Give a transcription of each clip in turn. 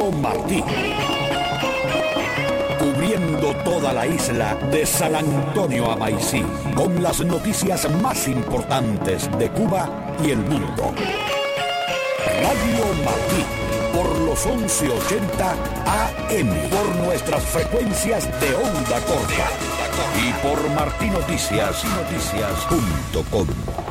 Radio Martí. Cubriendo toda la isla de San Antonio a Maicí, con las noticias más importantes de Cuba y el mundo. Radio Martí, por los 1180 AM, por nuestras frecuencias de onda corta y por martinoticias.com.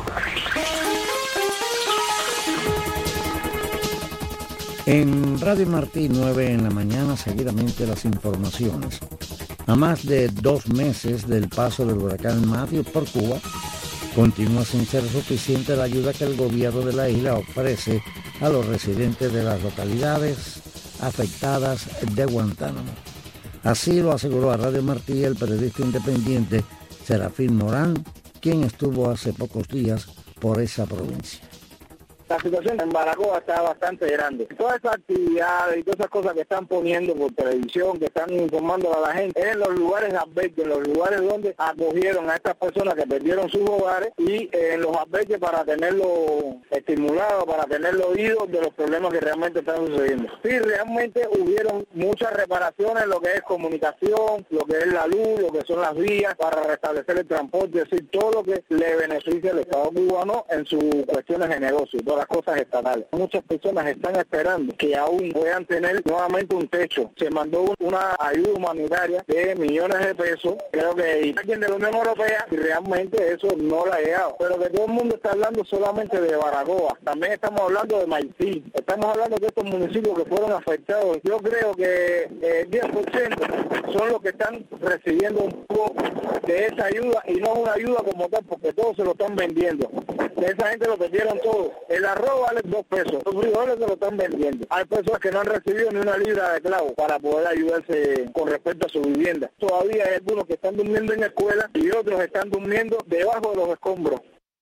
En Radio Martí, 9 en la mañana, seguidamente las informaciones. A más de 2 meses del paso del huracán Matthew por Cuba, continúa sin ser suficiente la ayuda que el gobierno de la isla ofrece a los residentes de las localidades afectadas de Guantánamo. Así lo aseguró a Radio Martí el periodista independiente Serafín Morán, quien estuvo hace pocos días por esa provincia. La situación en Baracoa está bastante grande. Todas esas actividades y todas esas cosas que están poniendo por televisión, que están informando a la gente, es en los lugares albergues, en los lugares donde acogieron a estas personas que perdieron sus hogares y en los albergues para tenerlos estimulados, para tenerlos oídos de los problemas que realmente están sucediendo. Sí, realmente hubieron muchas reparaciones en lo que es comunicación, lo que es la luz, lo que son las vías, para restablecer el transporte, es decir, todo lo que le beneficia al Estado cubano en sus cuestiones de negocio. Las cosas estatales. Muchas personas están esperando que aún puedan tener nuevamente un techo. Se mandó una ayuda humanitaria de millones de pesos, creo que alguien de la Unión Europea, y realmente eso no la ha llegado. Pero que todo el mundo está hablando solamente de Baracoa. También estamos hablando de Maicí. Estamos hablando de estos municipios que fueron afectados. Yo creo que el 10% son los que están recibiendo un poco de esa ayuda, y no es una ayuda como tal, porque todos se lo están vendiendo. De esa gente lo perdieron todo. El arroz vale 2 pesos, los frijoles se lo están vendiendo. Hay personas que no han recibido ni una libra de clavo para poder ayudarse con respecto a su vivienda. Todavía hay algunos que están durmiendo en escuelas y otros están durmiendo debajo de los escombros.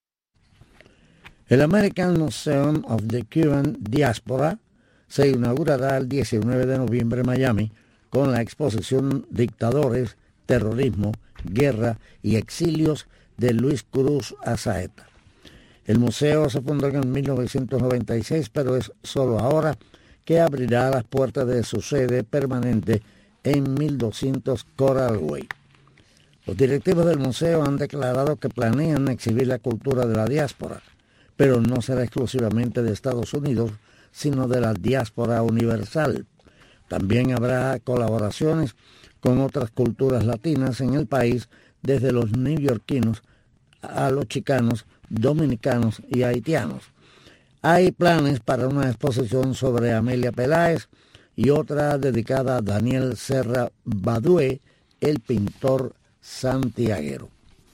El American Museum of the Cuban Diaspora se inaugurará el 19 de noviembre en Miami con la exposición Dictadores, Terrorismo, Guerra y Exilios de Luis Cruz Azaeta. El museo se fundó en 1996, pero es solo ahora que abrirá las puertas de su sede permanente en 1200 Coral Way. Los directivos del museo han declarado que planean exhibir la cultura de la diáspora, pero no será exclusivamente de Estados Unidos, sino de la diáspora universal. También habrá colaboraciones con otras culturas latinas en el país, desde los neoyorquinos a los chicanos, dominicanos y haitianos. Hay planes para una exposición sobre Amelia Peláez y otra dedicada a Daniel Serra Badue, el pintor santiaguero.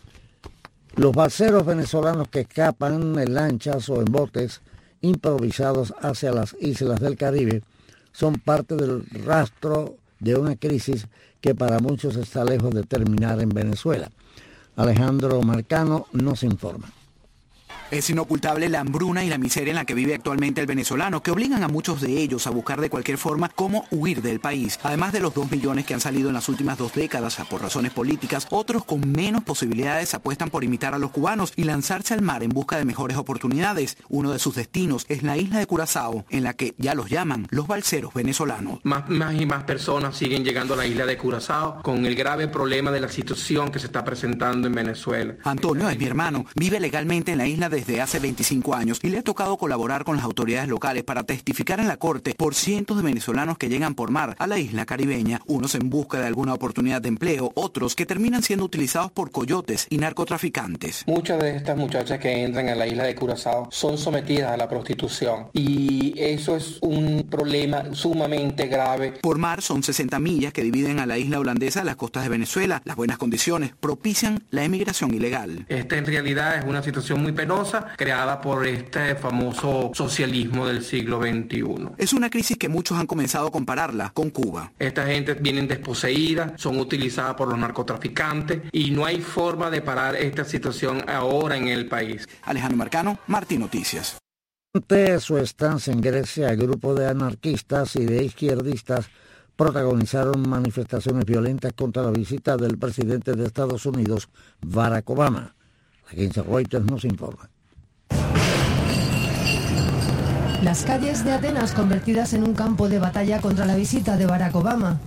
Los balseros venezolanos que escapan en lanchas o en botes improvisados hacia las islas del Caribe son parte del rastro de una crisis que para muchos está lejos de terminar en Venezuela. Alejandro Marcano nos informa. Es inocultable la hambruna y la miseria en la que vive actualmente el venezolano, que obligan a muchos de ellos a buscar de cualquier forma cómo huir del país. Además de los 2 millones que han salido en las últimas 2 décadas por razones políticas, otros con menos posibilidades apuestan por imitar a los cubanos y lanzarse al mar en busca de mejores oportunidades. Uno de sus destinos es la isla de Curazao, en la que ya los llaman los balseros venezolanos. Más y más personas siguen llegando a la isla de Curazao con el grave problema de la situación que se está presentando en Venezuela. Antonio es mi hermano, vive legalmente en la isla desde hace 25 años y le ha tocado colaborar con las autoridades locales para testificar en la corte por cientos de venezolanos que llegan por mar a la isla caribeña, unos en busca de alguna oportunidad de empleo, otros que terminan siendo utilizados por coyotes y narcotraficantes. Muchas de estas muchachas que entran a la isla de Curazao son sometidas a la prostitución y eso es un problema sumamente grave. Por mar son 60 millas que dividen a la isla holandesa de las costas de Venezuela. Las buenas condiciones propician la emigración ilegal. Esta en realidad es una situación muy penosa creada por este famoso socialismo del siglo XXI. Es una crisis que muchos han comenzado a compararla con Cuba. Esta gente vienen desposeídas, son utilizadas por los narcotraficantes y no hay forma de parar esta situación ahora en el país. Alejandro Marcano, Martín Noticias. Ante su estancia en Grecia, el grupo de anarquistas y de izquierdistas protagonizaron manifestaciones violentas contra la visita del presidente de Estados Unidos, Barack Obama. La agencia Reuters nos informa. Las calles de Atenas convertidas en un campo de batalla contra la visita de Barack Obama.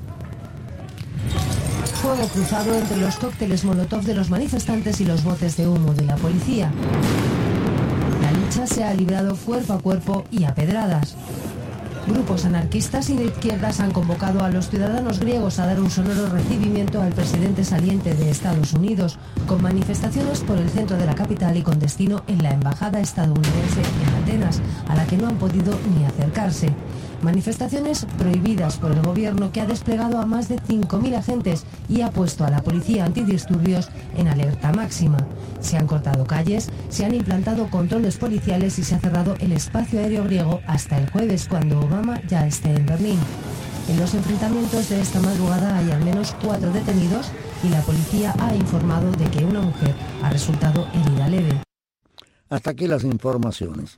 Fuego cruzado entre los cócteles molotov de los manifestantes y los botes de humo de la policía. La lucha se ha librado cuerpo a cuerpo y a pedradas. Grupos anarquistas y de izquierdas han convocado a los ciudadanos griegos a dar un sonoro recibimiento al presidente saliente de Estados Unidos, con manifestaciones por el centro de la capital y con destino en la embajada estadounidense en Atenas, a la que no han podido ni acercarse. Manifestaciones prohibidas por el gobierno, que ha desplegado a más de 5.000 agentes y ha puesto a la policía antidisturbios en alerta máxima. Se han cortado calles, se han implantado controles policiales y se ha cerrado el espacio aéreo griego hasta el jueves, cuando Obama ya esté en Berlín. En los enfrentamientos de esta madrugada hay al menos 4 detenidos y la policía ha informado de que una mujer ha resultado herida leve. Hasta aquí las informaciones.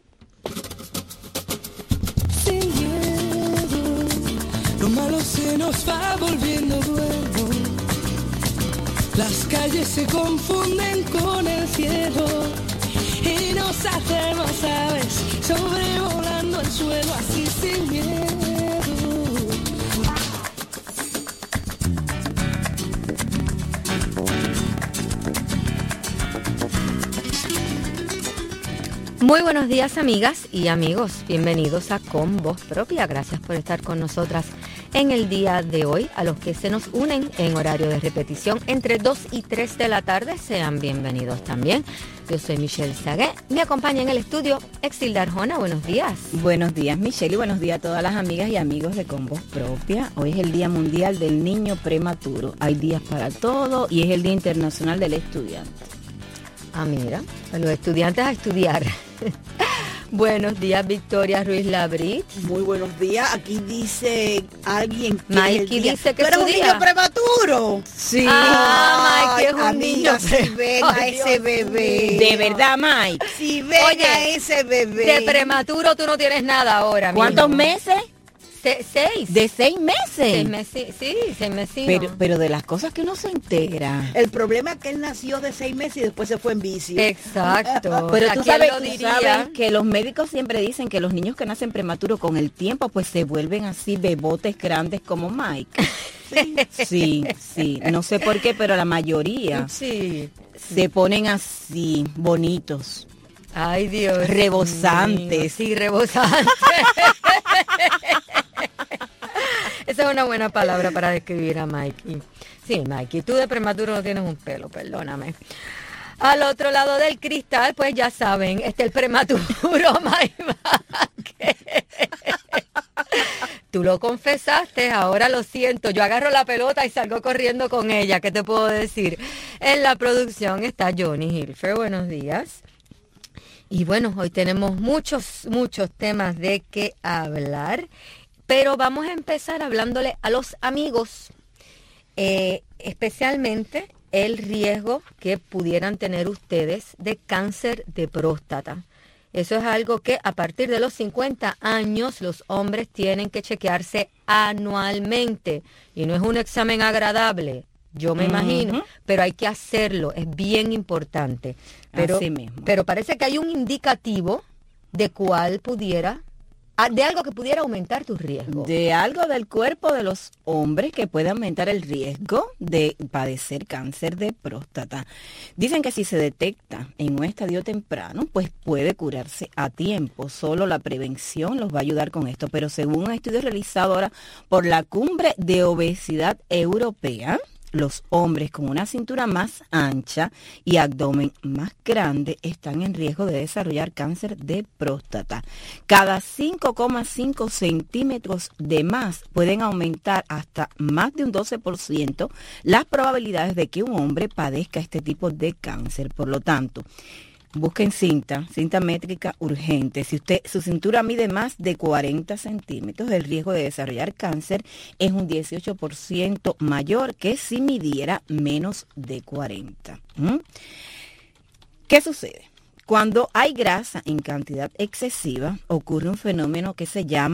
Lo malo se nos va volviendo bueno. Las calles se confunden con el cielo y nos hacemos aves sobrevolando el suelo así sin miedo. Muy buenos días, amigas y amigos. Bienvenidos a Con Voz Propia. Gracias por estar con nosotras en el día de hoy. A los que se nos unen en horario de repetición entre 2 y 3 de la tarde, sean bienvenidos también. Yo soy Michelle Sagué. Me acompaña en el estudio Exilda Arjona. Buenos días. Buenos días, Michelle, y buenos días a todas las amigas y amigos de Con Voz Propia. Hoy es el Día Mundial del Niño Prematuro. Hay días para todo y es el Día Internacional del Estudiante. Ah, mira, a los estudiantes a estudiar. Buenos días, Victoria Ruiz Labrit. Muy buenos días. Aquí dice alguien que Mikey dice que ¿tú eres un niño prematuro? Sí. Ah, Mikey es un niño si ven a ese bebé. De verdad, Mike. Si ven a ese bebé. De prematuro tú no tienes nada ahora. ¿Cuántos meses? 6. ¿De 6 meses? 6 meses, sí, 6 meses. Pero de las cosas que uno se entera. El problema es que él nació de 6 meses y después se fue en bici. Exacto. Pero tú sabes que los médicos siempre dicen que los niños que nacen prematuros con el tiempo pues se vuelven así bebotes grandes como Mike. Sí. No sé por qué, pero la mayoría se ponen así, bonitos. Ay, Dios. Rebosantes. Mío. Sí, rebosantes. Esa es una buena palabra para describir a Mikey. Sí, Mikey, tú de prematuro no tienes un pelo, perdóname. Al otro lado del cristal, pues ya saben, el prematuro Mikey. Tú lo confesaste, ahora lo siento. Yo agarro la pelota y salgo corriendo con ella. ¿Qué te puedo decir? En la producción está Johnny Hilfer. Buenos días. Y bueno, hoy tenemos muchos temas de qué hablar. Pero vamos a empezar hablándole a los amigos, especialmente el riesgo que pudieran tener ustedes de cáncer de próstata. Eso es algo que a partir de los 50 años los hombres tienen que chequearse anualmente. Y no es un examen agradable, yo me imagino, pero hay que hacerlo, es bien importante. Así mismo. Pero parece que hay un indicativo de cuál pudiera... de algo que pudiera aumentar tu riesgo. De algo del cuerpo de los hombres que puede aumentar el riesgo de padecer cáncer de próstata. Dicen que si se detecta en un estadio temprano, pues puede curarse a tiempo. Solo la prevención los va a ayudar con esto. Pero según un estudio realizado ahora por la Cumbre de Obesidad Europea, los hombres con una cintura más ancha y abdomen más grande están en riesgo de desarrollar cáncer de próstata. Cada 5,5 centímetros de más pueden aumentar hasta más de un 12% las probabilidades de que un hombre padezca este tipo de cáncer. Por lo tanto, busquen cinta métrica urgente. Si su cintura mide más de 40 centímetros, el riesgo de desarrollar cáncer es un 18% mayor que si midiera menos de 40. ¿Qué sucede? Cuando hay grasa en cantidad excesiva, ocurre un fenómeno que se llama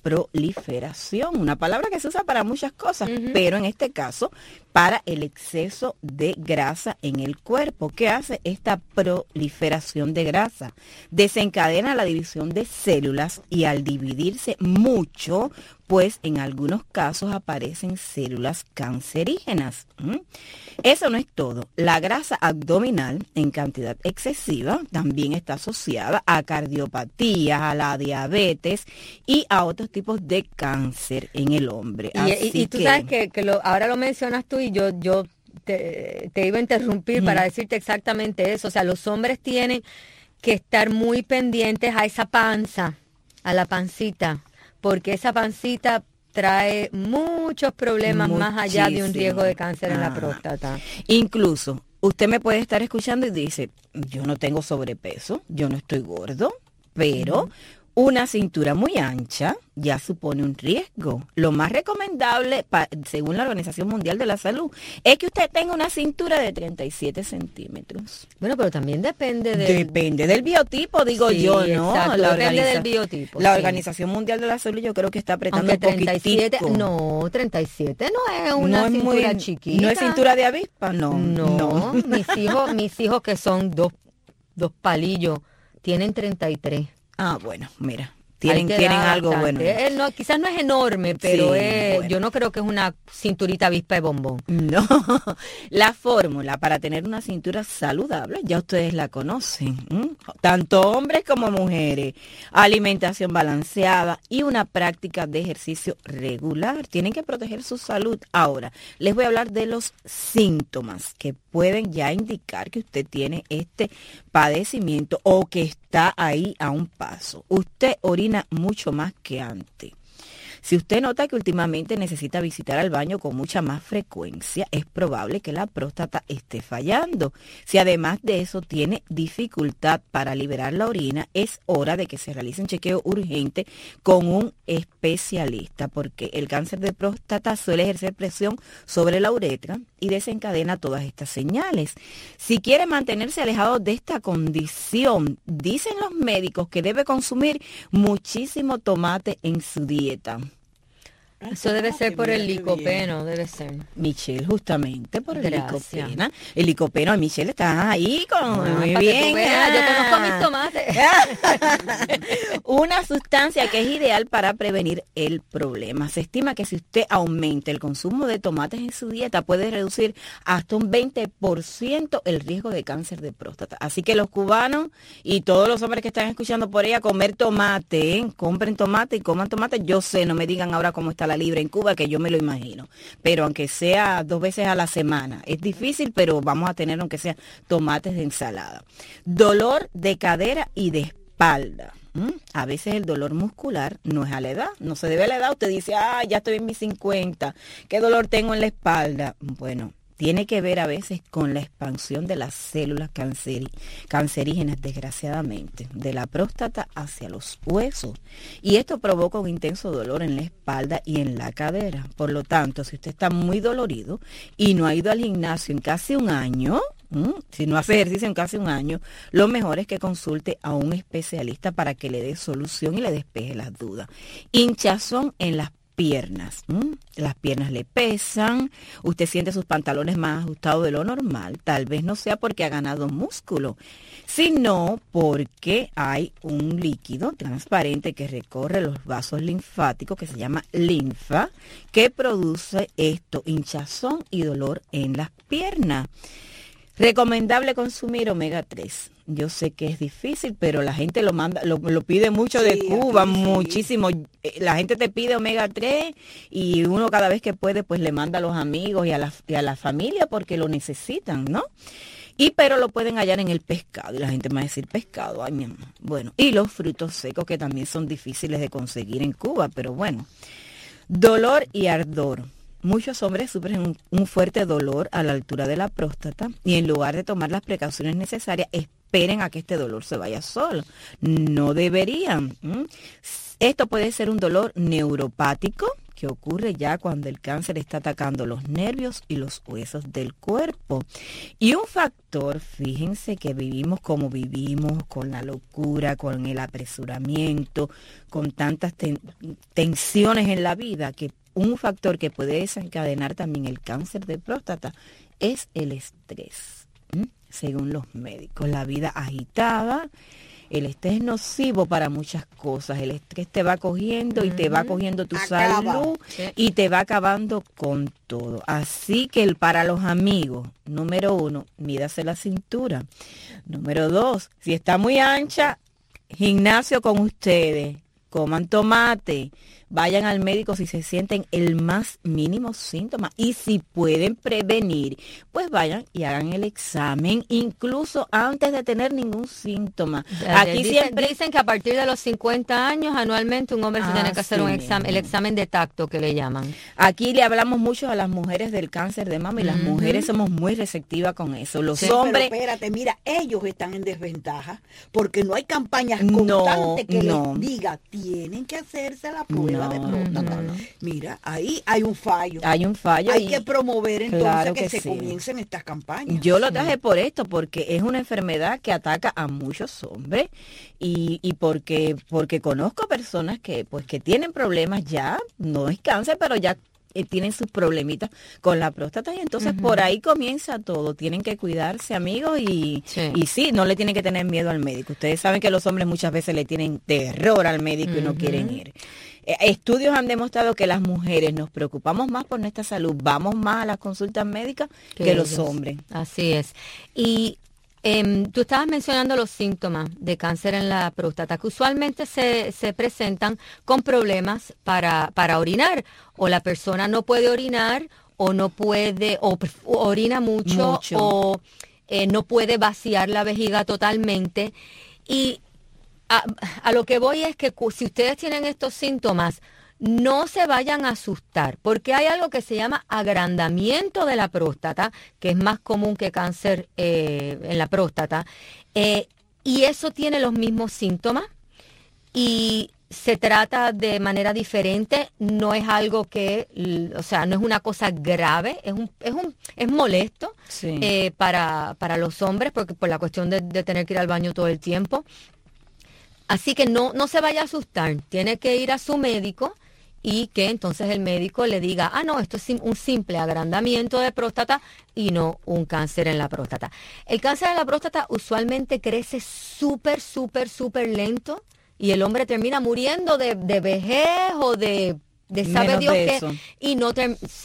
proliferación, una palabra que se usa para muchas cosas, pero en este caso para el exceso de grasa en el cuerpo. ¿Qué hace esta proliferación de grasa? Desencadena la división de células y al dividirse mucho, pues en algunos casos aparecen células cancerígenas. Eso no es todo. La grasa abdominal en cantidad excesiva también está asociada a cardiopatías, a la diabetes y a otros tipos de cáncer en el hombre. Y tú sabes que ahora lo mencionas tú y yo te iba a interrumpir para decirte exactamente eso. O sea, los hombres tienen que estar muy pendientes a esa panza, a la pancita, porque esa pancita trae muchos problemas más allá de un riesgo de cáncer en la próstata. Incluso, usted me puede estar escuchando y dice, yo no tengo sobrepeso, yo no estoy gordo, pero una cintura muy ancha ya supone un riesgo. Lo más recomendable, según la Organización Mundial de la Salud, es que usted tenga una cintura de 37 centímetros. Bueno, pero también depende del biotipo, digo yo, ¿no? Exacto, depende del biotipo. La Organización Mundial de la Salud yo creo que está apretando un 37, poquitico. No, 37 no es una cintura chiquita. ¿No es cintura de avispa? No. Mis hijos que son dos palillos, tienen 33. Ah, bueno, mira, tienen algo bueno. Quizás no es enorme, pero bueno. Yo no creo que es una cinturita avispa de bombón. No, la fórmula para tener una cintura saludable, ya ustedes la conocen, tanto hombres como mujeres. Alimentación balanceada y una práctica de ejercicio regular. Tienen que proteger su salud. Ahora, les voy a hablar de los síntomas que pueden ya indicar que usted tiene este padecimiento o que está ahí a un paso. Usted orina mucho más que antes. Si usted nota que últimamente necesita visitar al baño con mucha más frecuencia, es probable que la próstata esté fallando. Si además de eso tiene dificultad para liberar la orina, es hora de que se realice un chequeo urgente con un especialista, porque el cáncer de próstata suele ejercer presión sobre la uretra y desencadena todas estas señales. Si quiere mantenerse alejado de esta condición, dicen los médicos que debe consumir muchísimo tomate en su dieta. Eso debe ser por el licopeno, debe ser. Michelle, justamente por el licopeno. El licopeno, Michelle, está ahí con muy bien. Yo conozco mis tomates. Una sustancia que es ideal para prevenir el problema. Se estima que si usted aumenta el consumo de tomates en su dieta, puede reducir hasta un 20% el riesgo de cáncer de próstata. Así que los cubanos y todos los hombres que están escuchando por ahí a comer tomate, compren tomate y coman tomate. Yo sé, no me digan ahora cómo está la libra en Cuba, que yo me lo imagino, pero aunque sea 2 veces a la semana, es difícil, pero vamos a tener aunque sea tomates de ensalada. Dolor de cadera y de espalda. A veces el dolor muscular no es a la edad, no se debe a la edad. Usted dice, ya estoy en mis 50, ¿qué dolor tengo en la espalda? Bueno, tiene que ver a veces con la expansión de las células cancerígenas, desgraciadamente, de la próstata hacia los huesos. Y esto provoca un intenso dolor en la espalda y en la cadera. Por lo tanto, si usted está muy dolorido y no ha ido al gimnasio en casi un año, si no hace ejercicio en casi un año, lo mejor es que consulte a un especialista para que le dé solución y le despeje las dudas. Hinchazón en las piernas. Las piernas le pesan, usted siente sus pantalones más ajustados de lo normal, tal vez no sea porque ha ganado músculo, sino porque hay un líquido transparente que recorre los vasos linfáticos que se llama linfa, que produce esto, hinchazón y dolor en las piernas. Recomendable consumir omega 3. Yo sé que es difícil, pero la gente lo pide mucho de Cuba, muchísimo. La gente te pide omega 3 y uno cada vez que puede pues le manda a los amigos y a la familia porque lo necesitan, ¿no? Pero lo pueden hallar en el pescado y la gente me va a decir pescado, ay mi amor. Bueno, y los frutos secos que también son difíciles de conseguir en Cuba, pero bueno. Dolor y ardor. Muchos hombres sufren un fuerte dolor a la altura de la próstata y en lugar de tomar las precauciones necesarias, esperen a que este dolor se vaya solo. No deberían. Esto puede ser un dolor neuropático que ocurre ya cuando el cáncer está atacando los nervios y los huesos del cuerpo. Y un factor, fíjense que vivimos como vivimos, con la locura, con el apresuramiento, con tantas tensiones en la vida, que un factor que puede desencadenar también el cáncer de próstata es el estrés, según los médicos. La vida agitada. El estrés es nocivo para muchas cosas. El estrés te va cogiendo y te va cogiendo tu salud y te va acabando con todo. Así que para los amigos, número 1, mídase la cintura. Número 2, si está muy ancha, gimnasio con ustedes. Coman tomate, vayan al médico si se sienten el más mínimo síntoma. Y si pueden prevenir, pues vayan y hagan el examen, incluso antes de tener ningún síntoma. Aquí dicen que a partir de los 50 años, anualmente, un hombre se tiene que hacer un examen, el examen de tacto que le llaman. Aquí le hablamos mucho a las mujeres del cáncer de mama y las mujeres somos muy receptivas con eso. Los hombres... Pero espérate, mira, ellos están en desventaja porque no hay campañas constantes que les diga, tienen que hacerse la prueba de próstata. Mira, ahí hay un fallo. Hay un fallo. Hay que promover entonces que se comiencen estas campañas. Yo lo traje por esto, porque es una enfermedad que ataca a muchos hombres y porque conozco personas que tienen problemas ya, no es cáncer, pero ya tienen sus problemitas con la próstata y entonces por ahí comienza todo. Tienen que cuidarse, amigos, y sí, no le tienen que tener miedo al médico. Ustedes saben que los hombres muchas veces le tienen terror al médico y no quieren ir. Estudios han demostrado que las mujeres nos preocupamos más por nuestra salud, vamos más a las consultas médicas que los hombres. Así es. Y tú estabas mencionando los síntomas de cáncer en la próstata, que usualmente se presentan con problemas para orinar, o la persona no puede orinar, o no puede, o orina mucho. O no puede vaciar la vejiga totalmente. Y a lo que voy es que si ustedes tienen estos síntomas, no se vayan a asustar, porque hay algo que se llama agrandamiento de la próstata, que es más común que cáncer en la próstata, y eso tiene los mismos síntomas y se trata de manera diferente. No es algo que, o sea, no es una cosa grave, es molesto para los hombres, porque por la cuestión de tener que ir al baño todo el tiempo. Así que no se vaya a asustar, tiene que ir a su médico y que entonces el médico le diga, no, esto es un simple agrandamiento de próstata y no un cáncer en la próstata. El cáncer en la próstata usualmente crece súper lento y el hombre termina muriendo de vejez o de sabe Dios qué, y no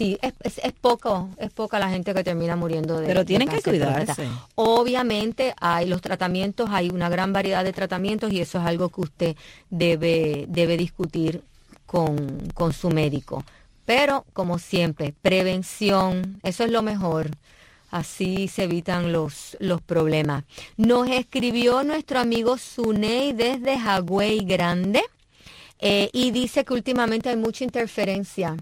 es poca la gente que termina muriendo de pero tienen que cuidarse. Próstata. Obviamente hay los tratamientos, hay una gran variedad de tratamientos y eso es algo que usted debe discutir con su médico. Pero como siempre, prevención, eso es lo mejor. Así se evitan los problemas. Nos escribió nuestro amigo Suney desde Hagüey Grande. Y dice que últimamente hay mucha interferencia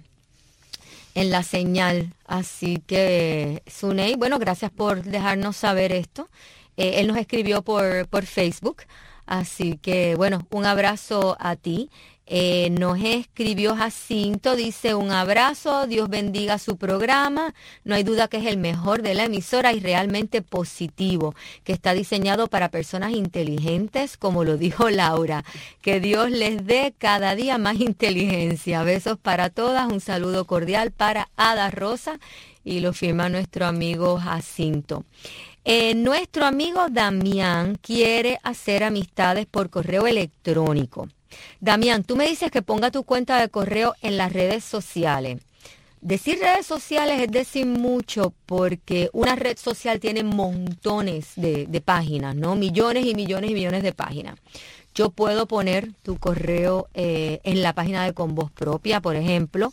en la señal. Así que, Suney, bueno, gracias por dejarnos saber esto. Él nos escribió por Facebook. Así que, bueno, un abrazo a ti. Nos escribió Jacinto, dice un abrazo, Dios bendiga su programa, no hay duda que es el mejor de la emisora y realmente positivo, que está diseñado para personas inteligentes, como lo dijo Laura, que Dios les dé cada día más inteligencia. Besos para todas, un saludo cordial para Ada Rosa y lo firma nuestro amigo Jacinto. Nuestro amigo Damián quiere hacer amistades por correo electrónico. Damián, tú me dices que ponga tu cuenta de correo en las redes sociales. Decir redes sociales es decir mucho, porque una red social tiene montones de páginas, ¿no? Millones y millones y millones de páginas. Yo puedo poner tu correo en la página de Con Voz Propia, por ejemplo,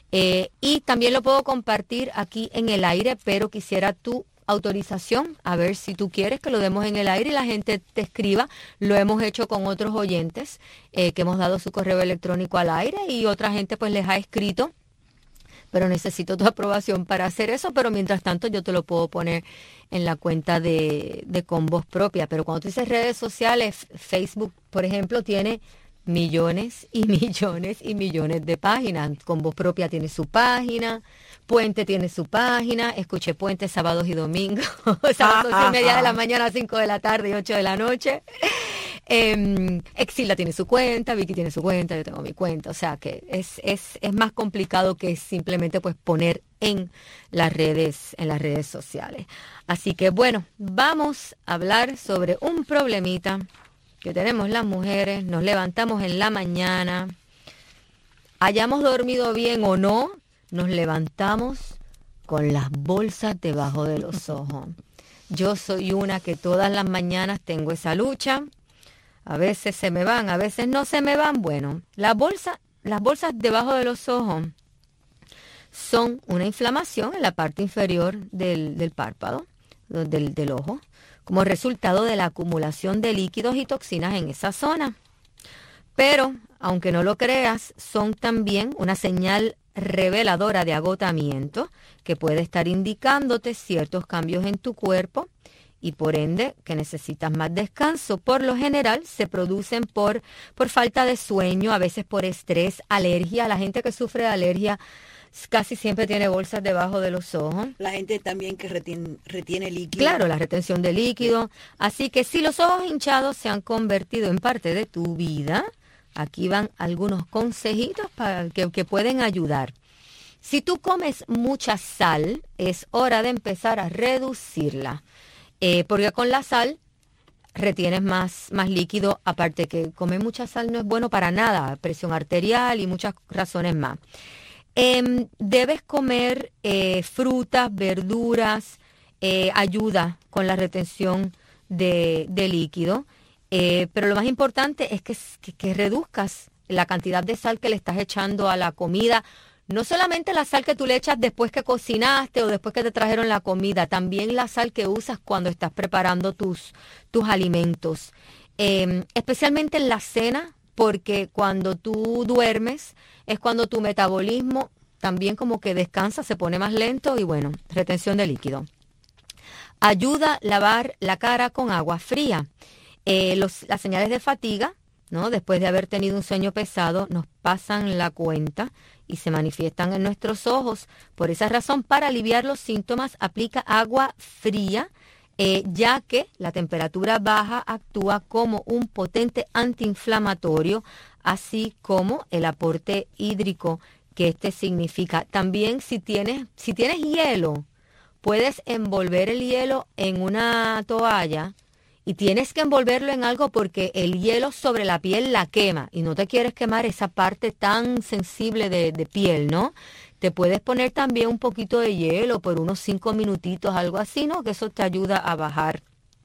y también lo puedo compartir aquí en el aire, pero quisiera tu autorización, a ver si tú quieres que lo demos en el aire y la gente te escriba. Lo hemos hecho con otros oyentes que hemos dado su correo electrónico al aire y otra gente pues les ha escrito, pero necesito tu aprobación para hacer eso, pero mientras tanto yo te lo puedo poner en la cuenta de Con Voz Propia. Pero cuando tú dices redes sociales, Facebook, por ejemplo, tiene millones y millones y millones de páginas. Con Voz Propia tiene su página, Puente tiene su página, Escuche Puente sábados y domingos, sábados 2:30 de la mañana, 5 de la tarde y 8 de la noche. Exilda tiene su cuenta, Vicky tiene su cuenta, yo tengo mi cuenta, o sea que es más complicado que simplemente pues poner en las redes sociales. Así que bueno, vamos a hablar sobre un problemita que tenemos las mujeres. Nos levantamos en la mañana, hayamos dormido bien o no, nos levantamos con las bolsas debajo de los ojos. Yo soy una que todas las mañanas tengo esa lucha. A veces se me van, a veces no se me van. Bueno, las bolsas debajo de los ojos son una inflamación en la parte inferior del párpado, del ojo, como resultado de la acumulación de líquidos y toxinas en esa zona. Pero, aunque no lo creas, son también una señal reveladora de agotamiento que puede estar indicándote ciertos cambios en tu cuerpo y por ende que necesitas más descanso. Por lo general se producen por falta de sueño, a veces por estrés, alergia. La gente que sufre de alergia casi siempre tiene bolsas debajo de los ojos. La gente también que retiene líquido. Claro, la retención de líquido. Así que si los ojos hinchados se han convertido en parte de tu vida, aquí van algunos consejitos para que pueden ayudar. Si tú comes mucha sal, es hora de empezar a reducirla. Porque con la sal retienes más líquido, aparte que comer mucha sal no es bueno para nada, presión arterial y muchas razones más. Debes comer frutas, verduras, ayuda con la retención de líquido, pero lo más importante es que reduzcas la cantidad de sal que le estás echando a la comida. No solamente la sal que tú le echas después que cocinaste o después que te trajeron la comida, también la sal que usas cuando estás preparando tus alimentos. Especialmente en la cena, porque cuando tú duermes es cuando tu metabolismo también como que descansa, se pone más lento y bueno, retención de líquido. Ayuda a lavar la cara con agua fría. Las señales de fatiga, ¿no? Después de haber tenido un sueño pesado, nos pasan la cuenta y se manifiestan en nuestros ojos. Por esa razón, para aliviar los síntomas, aplica agua fría, ya que la temperatura baja actúa como un potente antiinflamatorio, así como el aporte hídrico que significa. También si tienes hielo, puedes envolver el hielo en una toalla y tienes que envolverlo en algo porque el hielo sobre la piel la quema y no te quieres quemar esa parte tan sensible de piel, ¿no? Te puedes poner también un poquito de hielo por unos 5 minutitos, algo así, ¿no? Que eso te ayuda a bajar.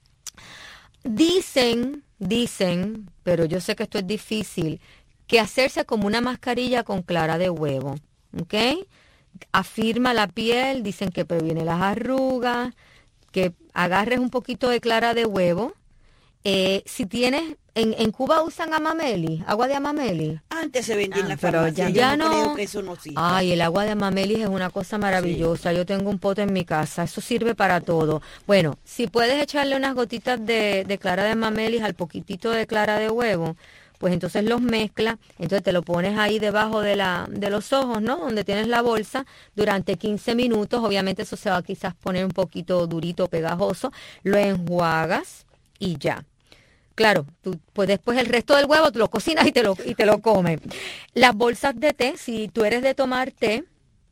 Dicen, pero yo sé que esto es difícil, que hacerse como una mascarilla con clara de huevo, ¿ok? Afirma la piel, dicen que previene las arrugas, que agarres un poquito de clara de huevo. Si tienes, en Cuba usan amameli, agua de amameli. Antes se vendía en la farmacia, ya no no creo que eso no sirve. Ay, el agua de amameli es una cosa maravillosa. Sí. Yo tengo un pote en mi casa, eso sirve para todo. Bueno, si puedes echarle unas gotitas de clara de amameli al poquitito de clara de huevo, pues entonces los mezclas, entonces te lo pones ahí debajo de los ojos, ¿no? Donde tienes la bolsa, durante 15 minutos, obviamente eso se va a quizás poner un poquito durito, pegajoso, lo enjuagas y ya. Claro, tú pues después el resto del huevo tú lo cocinas y te lo comes. Las bolsas de té, si tú eres de tomar té,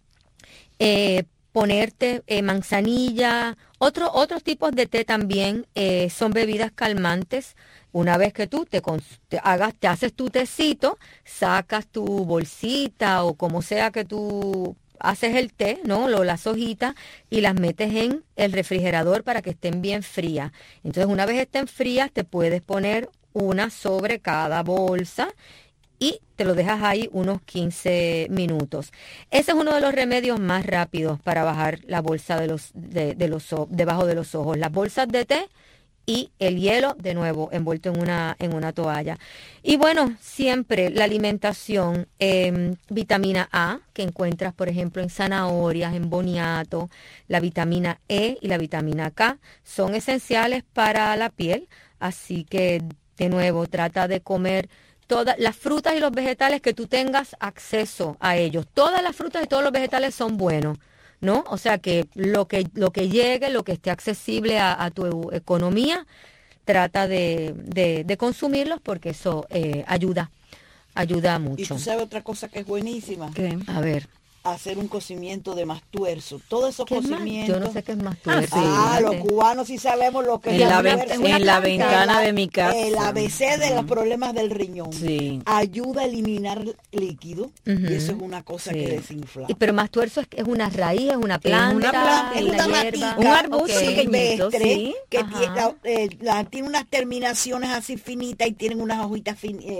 ponerte manzanilla, otros tipos de té también son bebidas calmantes. Una vez que tú te haces tu tecito, sacas tu bolsita o como sea que tú haces el té, ¿no? Las hojitas y las metes en el refrigerador para que estén bien frías. Entonces, una vez estén frías, te puedes poner una sobre cada bolsa y te lo dejas ahí unos 15 minutos. Ese es uno de los remedios más rápidos para bajar la bolsa debajo de los ojos. Las bolsas de té y el hielo, de nuevo, envuelto en una toalla. Y bueno, siempre la alimentación, vitamina A, que encuentras, por ejemplo, en zanahorias, en boniato, la vitamina E y la vitamina K, son esenciales para la piel. Así que, de nuevo, trata de comer todas las frutas y los vegetales que tú tengas acceso a ellos. Todas las frutas y todos los vegetales son buenos, ¿no? O sea que lo que llegue, lo que esté accesible a tu economía, trata de consumirlos porque eso ayuda mucho. Y tú sabes otra cosa que es buenísima. ¿Qué? A ver. Hacer un cocimiento de mastuerzo. Todos esos cocimientos. Yo no sé qué es mastuerzo. Los cubanos sí sabemos lo que es mastuerzo. En la ventana de mi casa. El ABC de los problemas del riñón. Sí. Ayuda a eliminar líquido. Y eso es una cosa que desinfla. Pero mastuerzo es una raíz, es una planta. Es una matica. Un arbusto pequeñito, sí. Que tiene unas terminaciones así finitas y tienen unas hojitas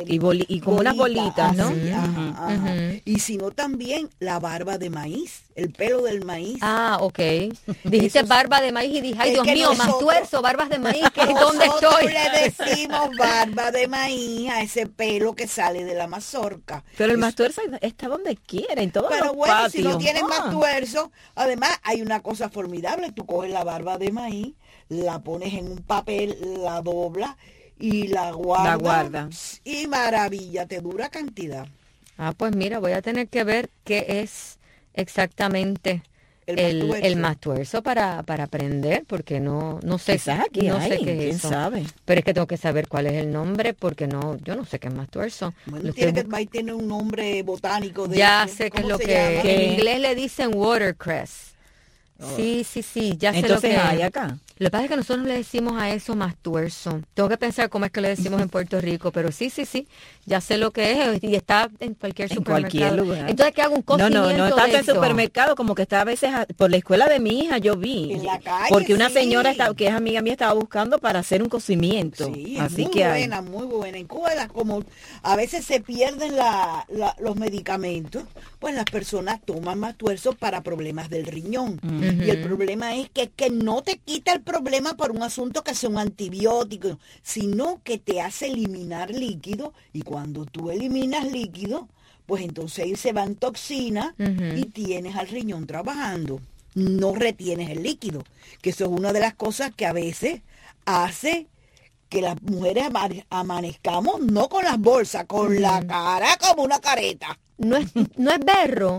y como unas bolitas, ¿no? Así, Y si no, también la barba de maíz, el pelo del maíz. Ah, ok. Dijiste barba de maíz y dije, ay, Dios mío, mastuerzo, barbas de maíz, que es donde estoy. Le decimos barba de maíz a ese pelo que sale de la mazorca. Pero el mastuerzo está donde quiera, en todos los patios. Pero bueno, si no tienes mastuerzo, además hay una cosa formidable, tú coges la barba de maíz, la pones en un papel, la doblas y la guardas. Y maravilla, te dura cantidad. Ah, pues mira, voy a tener que ver qué es exactamente el mastuerzo para aprender, porque no sé. Quizás aquí no hay, sé qué quién es eso. sabe. Pero es que tengo que saber cuál es el nombre, porque yo no sé qué es mastuerzo. Bueno, tiene un nombre botánico. Ya sé qué es lo que en inglés le dicen watercress. Sí, ya sé entonces lo que hay acá. Lo que pasa es que nosotros le decimos a eso mastuerzo. Tengo que pensar cómo es que le decimos en Puerto Rico, pero sí, ya sé lo que es y está en cualquier supermercado. En cualquier lugar. Entonces, ¿qué hago? Un cocimiento no tanto en supermercado, como que está a veces por la escuela de mi hija yo vi. En la calle, porque una señora que es amiga mía estaba buscando para hacer un cocimiento. Sí, así muy que buena, muy buena. En Cuba, como a veces se pierden los medicamentos, pues las personas toman mastuerzo para problemas del riñón. Y el problema es que no te quita el problema por un asunto que sea un antibiótico, sino que te hace eliminar líquido, y cuando tú eliminas líquido, pues entonces ahí se van toxinas y tienes al riñón trabajando. No retienes el líquido, que eso es una de las cosas que a veces hace que las mujeres amanezcamos no con las bolsas, con la cara como una careta. No es berro.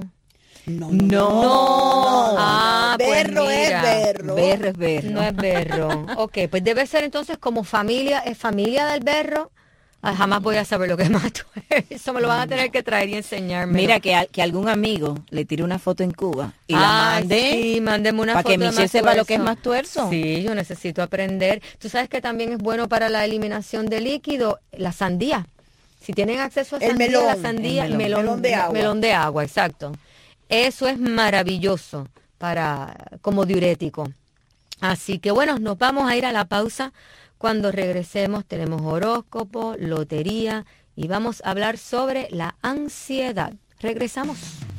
No. Ah, berro pues mira. Es berro. Berro es berro. No es berro. Ok, pues debe ser entonces como familia, es familia del berro. Jamás voy a saber lo que es mastuerzo. Eso me lo van a tener que traer y enseñarme. Mira, que algún amigo le tire una foto en Cuba y la mande. Sí, mándeme una foto para que Michelle sepa lo que es mastuerzo. Sí, yo necesito aprender. Tú sabes que también es bueno para la eliminación de líquido, la sandía. Si tienen acceso a sandía, la sandía, melón de agua. Melón de agua, exacto. Eso es maravilloso como diurético. Así que bueno, nos vamos a ir a la pausa. Cuando regresemos tenemos horóscopo, lotería y vamos a hablar sobre la ansiedad. Regresamos.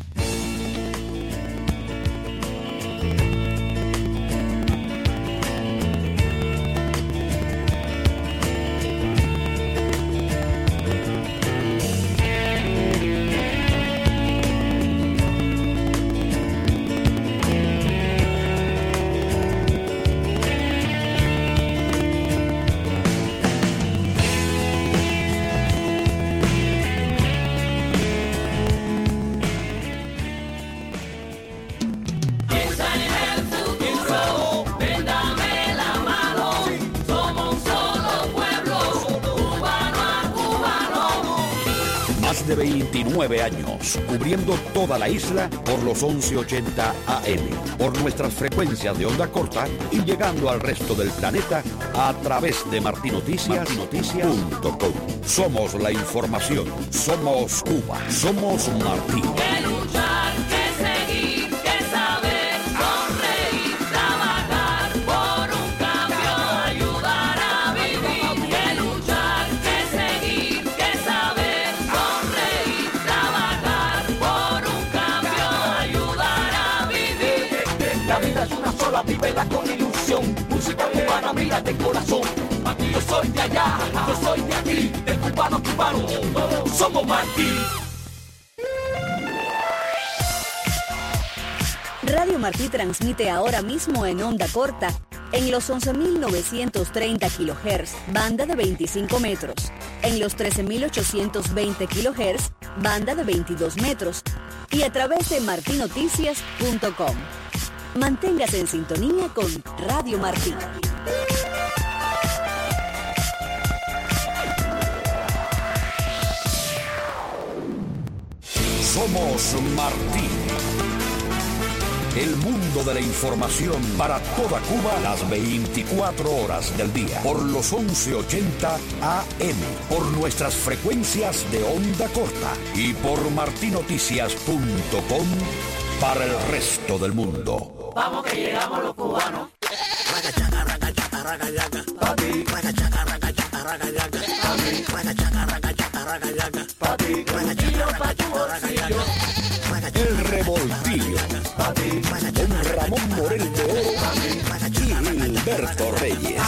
De 29 años, cubriendo toda la isla por los 1180 AM, por nuestras frecuencias de onda corta y llegando al resto del planeta a través de martinoticias.com. Somos la información, somos Cuba, somos Martín. Que luchar, que seguir, que saber, sonreír, trabajar por un cambio, ayudar a vivir. Que luchar, que seguir, que saber, sonreír, trabajar por un cambio, ayudar a vivir. La vida es una sola, vívela con ilusión. Música cubana, mira de corazón. Aquí yo soy de allá, yo soy de aquí, de cubano a cubano, todos somos Martí. Radio Martí transmite ahora mismo en onda corta en los 11.930 kHz, banda de 25 metros, en los 13.820 kHz, banda de 22 metros, y a través de martinoticias.com. Manténgase en sintonía con Radio Martí. Somos Martí. El mundo de la información para toda Cuba las 24 horas del día. Por los 1180 AM. Por nuestras frecuencias de onda corta. Y por martinoticias.com para el resto del mundo. Vamos que llegamos los cubanos. El revoltillo con Ramón Morel de Oro y Gilberto Reyes.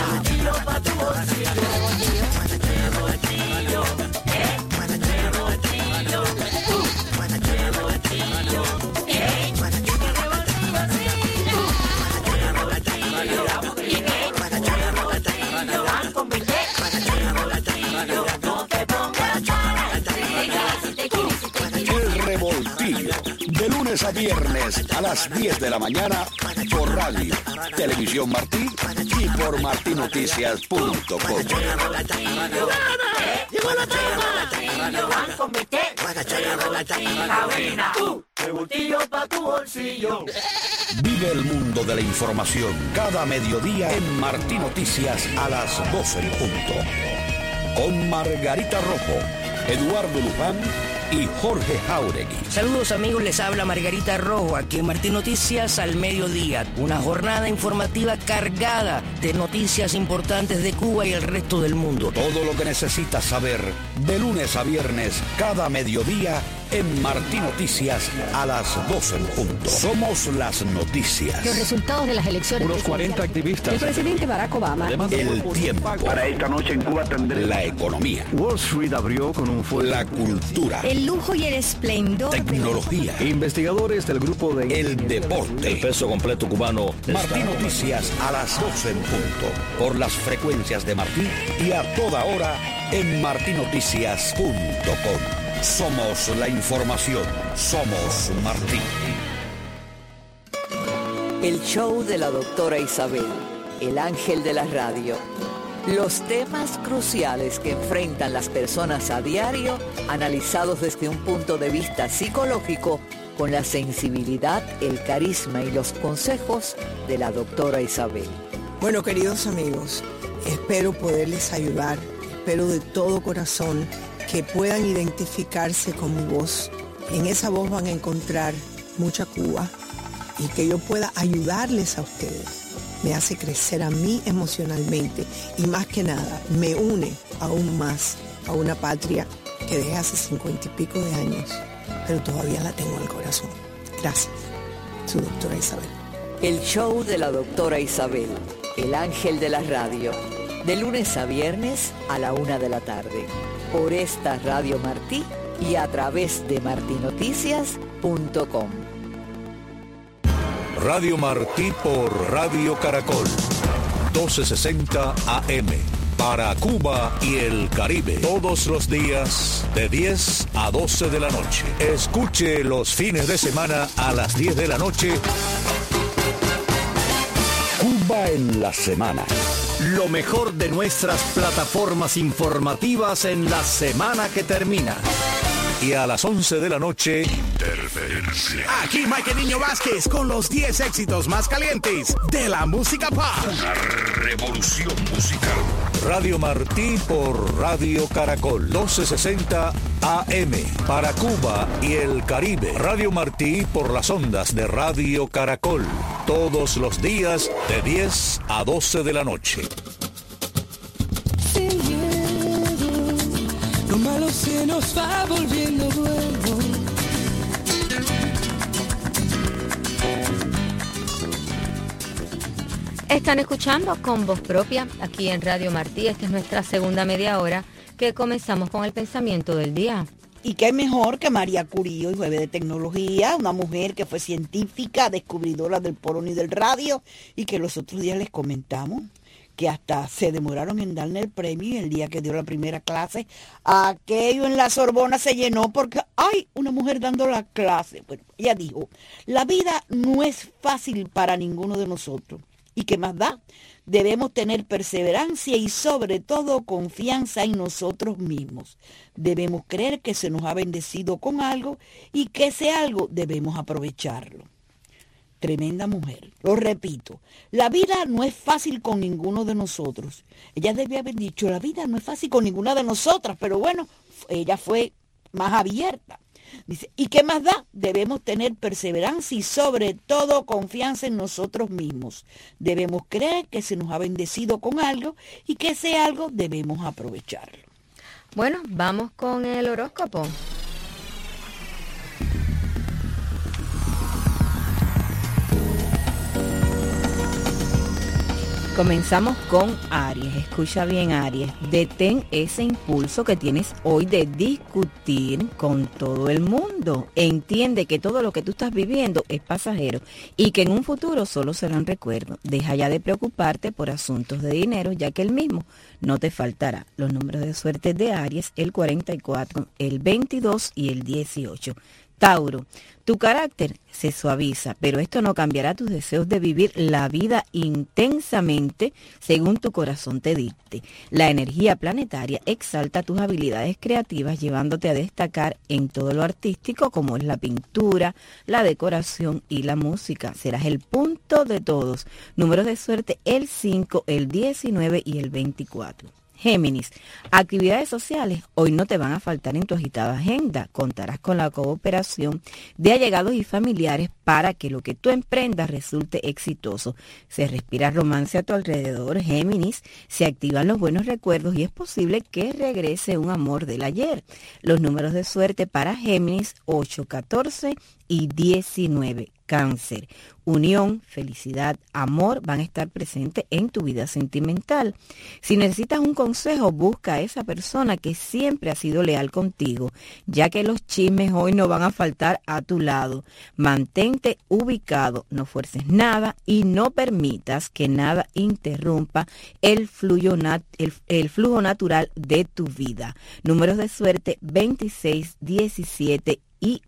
De lunes a viernes a las 10 de la mañana por radio, Televisión Martí y por martinoticias.com. Vive el mundo de la información cada mediodía en Martí Noticias a las 12 en punto. Con Margarita Rojo, Eduardo Luján y Jorge Jauregui. Saludos amigos, les habla Margarita Rojo, aquí en Martí Noticias al mediodía. Una jornada informativa cargada de noticias importantes de Cuba y el resto del mundo. Todo lo que necesitas saber de lunes a viernes cada mediodía en Martí Noticias a las 12 en punto. Somos las noticias. Los resultados de las elecciones. Unos 40 activistas. El presidente Barack Obama. El tiempo. Para esta noche en Cuba tendré. La economía. Wall Street abrió con un fuerte. La cultura. El lujo y el esplendor. Tecnología. Investigadores del grupo de. El deporte. El peso completo cubano. Martí Noticias a las 12 en punto. Por las frecuencias de Martí y a toda hora en martinoticias.com. Somos la información. Somos Martí. El show de la doctora Isabel, el ángel de la radio. Los temas cruciales que enfrentan las personas a diario, analizados desde un punto de vista psicológico, con la sensibilidad, el carisma y los consejos de la doctora Isabel. Bueno, queridos amigos, espero poderles ayudar, espero de todo corazón que puedan identificarse con mi voz. En esa voz van a encontrar mucha Cuba y que yo pueda ayudarles a ustedes. Me hace crecer a mí emocionalmente y más que nada me une aún más a una patria que dejé hace 50 y pico de años, pero todavía la tengo en el corazón. Gracias, su doctora Isabel. El show de la doctora Isabel, el ángel de la radio, de lunes a viernes a la 1 de la tarde. Por esta Radio Martí y a través de martinoticias.com. Radio Martí por Radio Caracol, 1260 AM, para Cuba y el Caribe, todos los días de 10 a 12 de la noche. Escuche los fines de semana a las 10 de la noche. Cuba en la semana. Lo mejor de nuestras plataformas informativas en la semana que termina. Y a las 11 de la noche, Interferencia. Aquí Mike Niño Vázquez con los 10 éxitos más calientes de la música pop. Una revolución musical. Radio Martí por Radio Caracol, 1260 AM, para Cuba y el Caribe. Radio Martí por las ondas de Radio Caracol, todos los días de 10 a 12 de la noche. Lo malo se nos va volviendo bueno. Están escuchando con voz propia aquí en Radio Martí. Esta es nuestra segunda media hora que comenzamos con el pensamiento del día. Y qué mejor que María Curie, hoy jueves de tecnología, una mujer que fue científica, descubridora del polonio y del radio, y que los otros días les comentamos que hasta se demoraron en darle el premio, y el día que dio la primera clase, aquello en la Sorbona se llenó porque hay una mujer dando la clase. Bueno, ella dijo, la vida no es fácil para ninguno de nosotros. ¿Y qué más da? Debemos tener perseverancia y sobre todo confianza en nosotros mismos. Debemos creer que se nos ha bendecido con algo y que ese algo debemos aprovecharlo. Tremenda mujer. Lo repito, la vida no es fácil con ninguno de nosotros. Ella debía haber dicho, la vida no es fácil con ninguna de nosotras, pero bueno, ella fue más abierta. Dice, ¿y qué más da? Debemos tener perseverancia y sobre todo confianza en nosotros mismos. Debemos creer que se nos ha bendecido con algo y que ese algo debemos aprovecharlo. Bueno, vamos con el horóscopo. Comenzamos con Aries. Escucha bien, Aries. Detén ese impulso que tienes hoy de discutir con todo el mundo. Entiende que todo lo que tú estás viviendo es pasajero y que en un futuro solo serán recuerdos. Deja ya de preocuparte por asuntos de dinero, ya que el mismo no te faltará. Los números de suerte de Aries, el 44, el 22 y el 18. Tauro, tu carácter se suaviza, pero esto no cambiará tus deseos de vivir la vida intensamente según tu corazón te dicte. La energía planetaria exalta tus habilidades creativas, llevándote a destacar en todo lo artístico como es la pintura, la decoración y la música. Serás el punto de todos. Números de suerte, el 5, el 19 y el 24. Géminis, actividades sociales hoy no te van a faltar en tu agitada agenda. Contarás con la cooperación de allegados y familiares para que lo que tú emprendas resulte exitoso. Se respira romance a tu alrededor, Géminis. Se activan los buenos recuerdos y es posible que regrese un amor del ayer. Los números de suerte para Géminis, 8, 14 y 19. Cáncer, unión, felicidad, amor van a estar presentes en tu vida sentimental. Si necesitas un consejo, busca a esa persona que siempre ha sido leal contigo, ya que los chismes hoy no van a faltar a tu lado. Mantente ubicado, no fuerces nada y no permitas que nada interrumpa el flujo natural de tu vida. Números de suerte 26, 17 y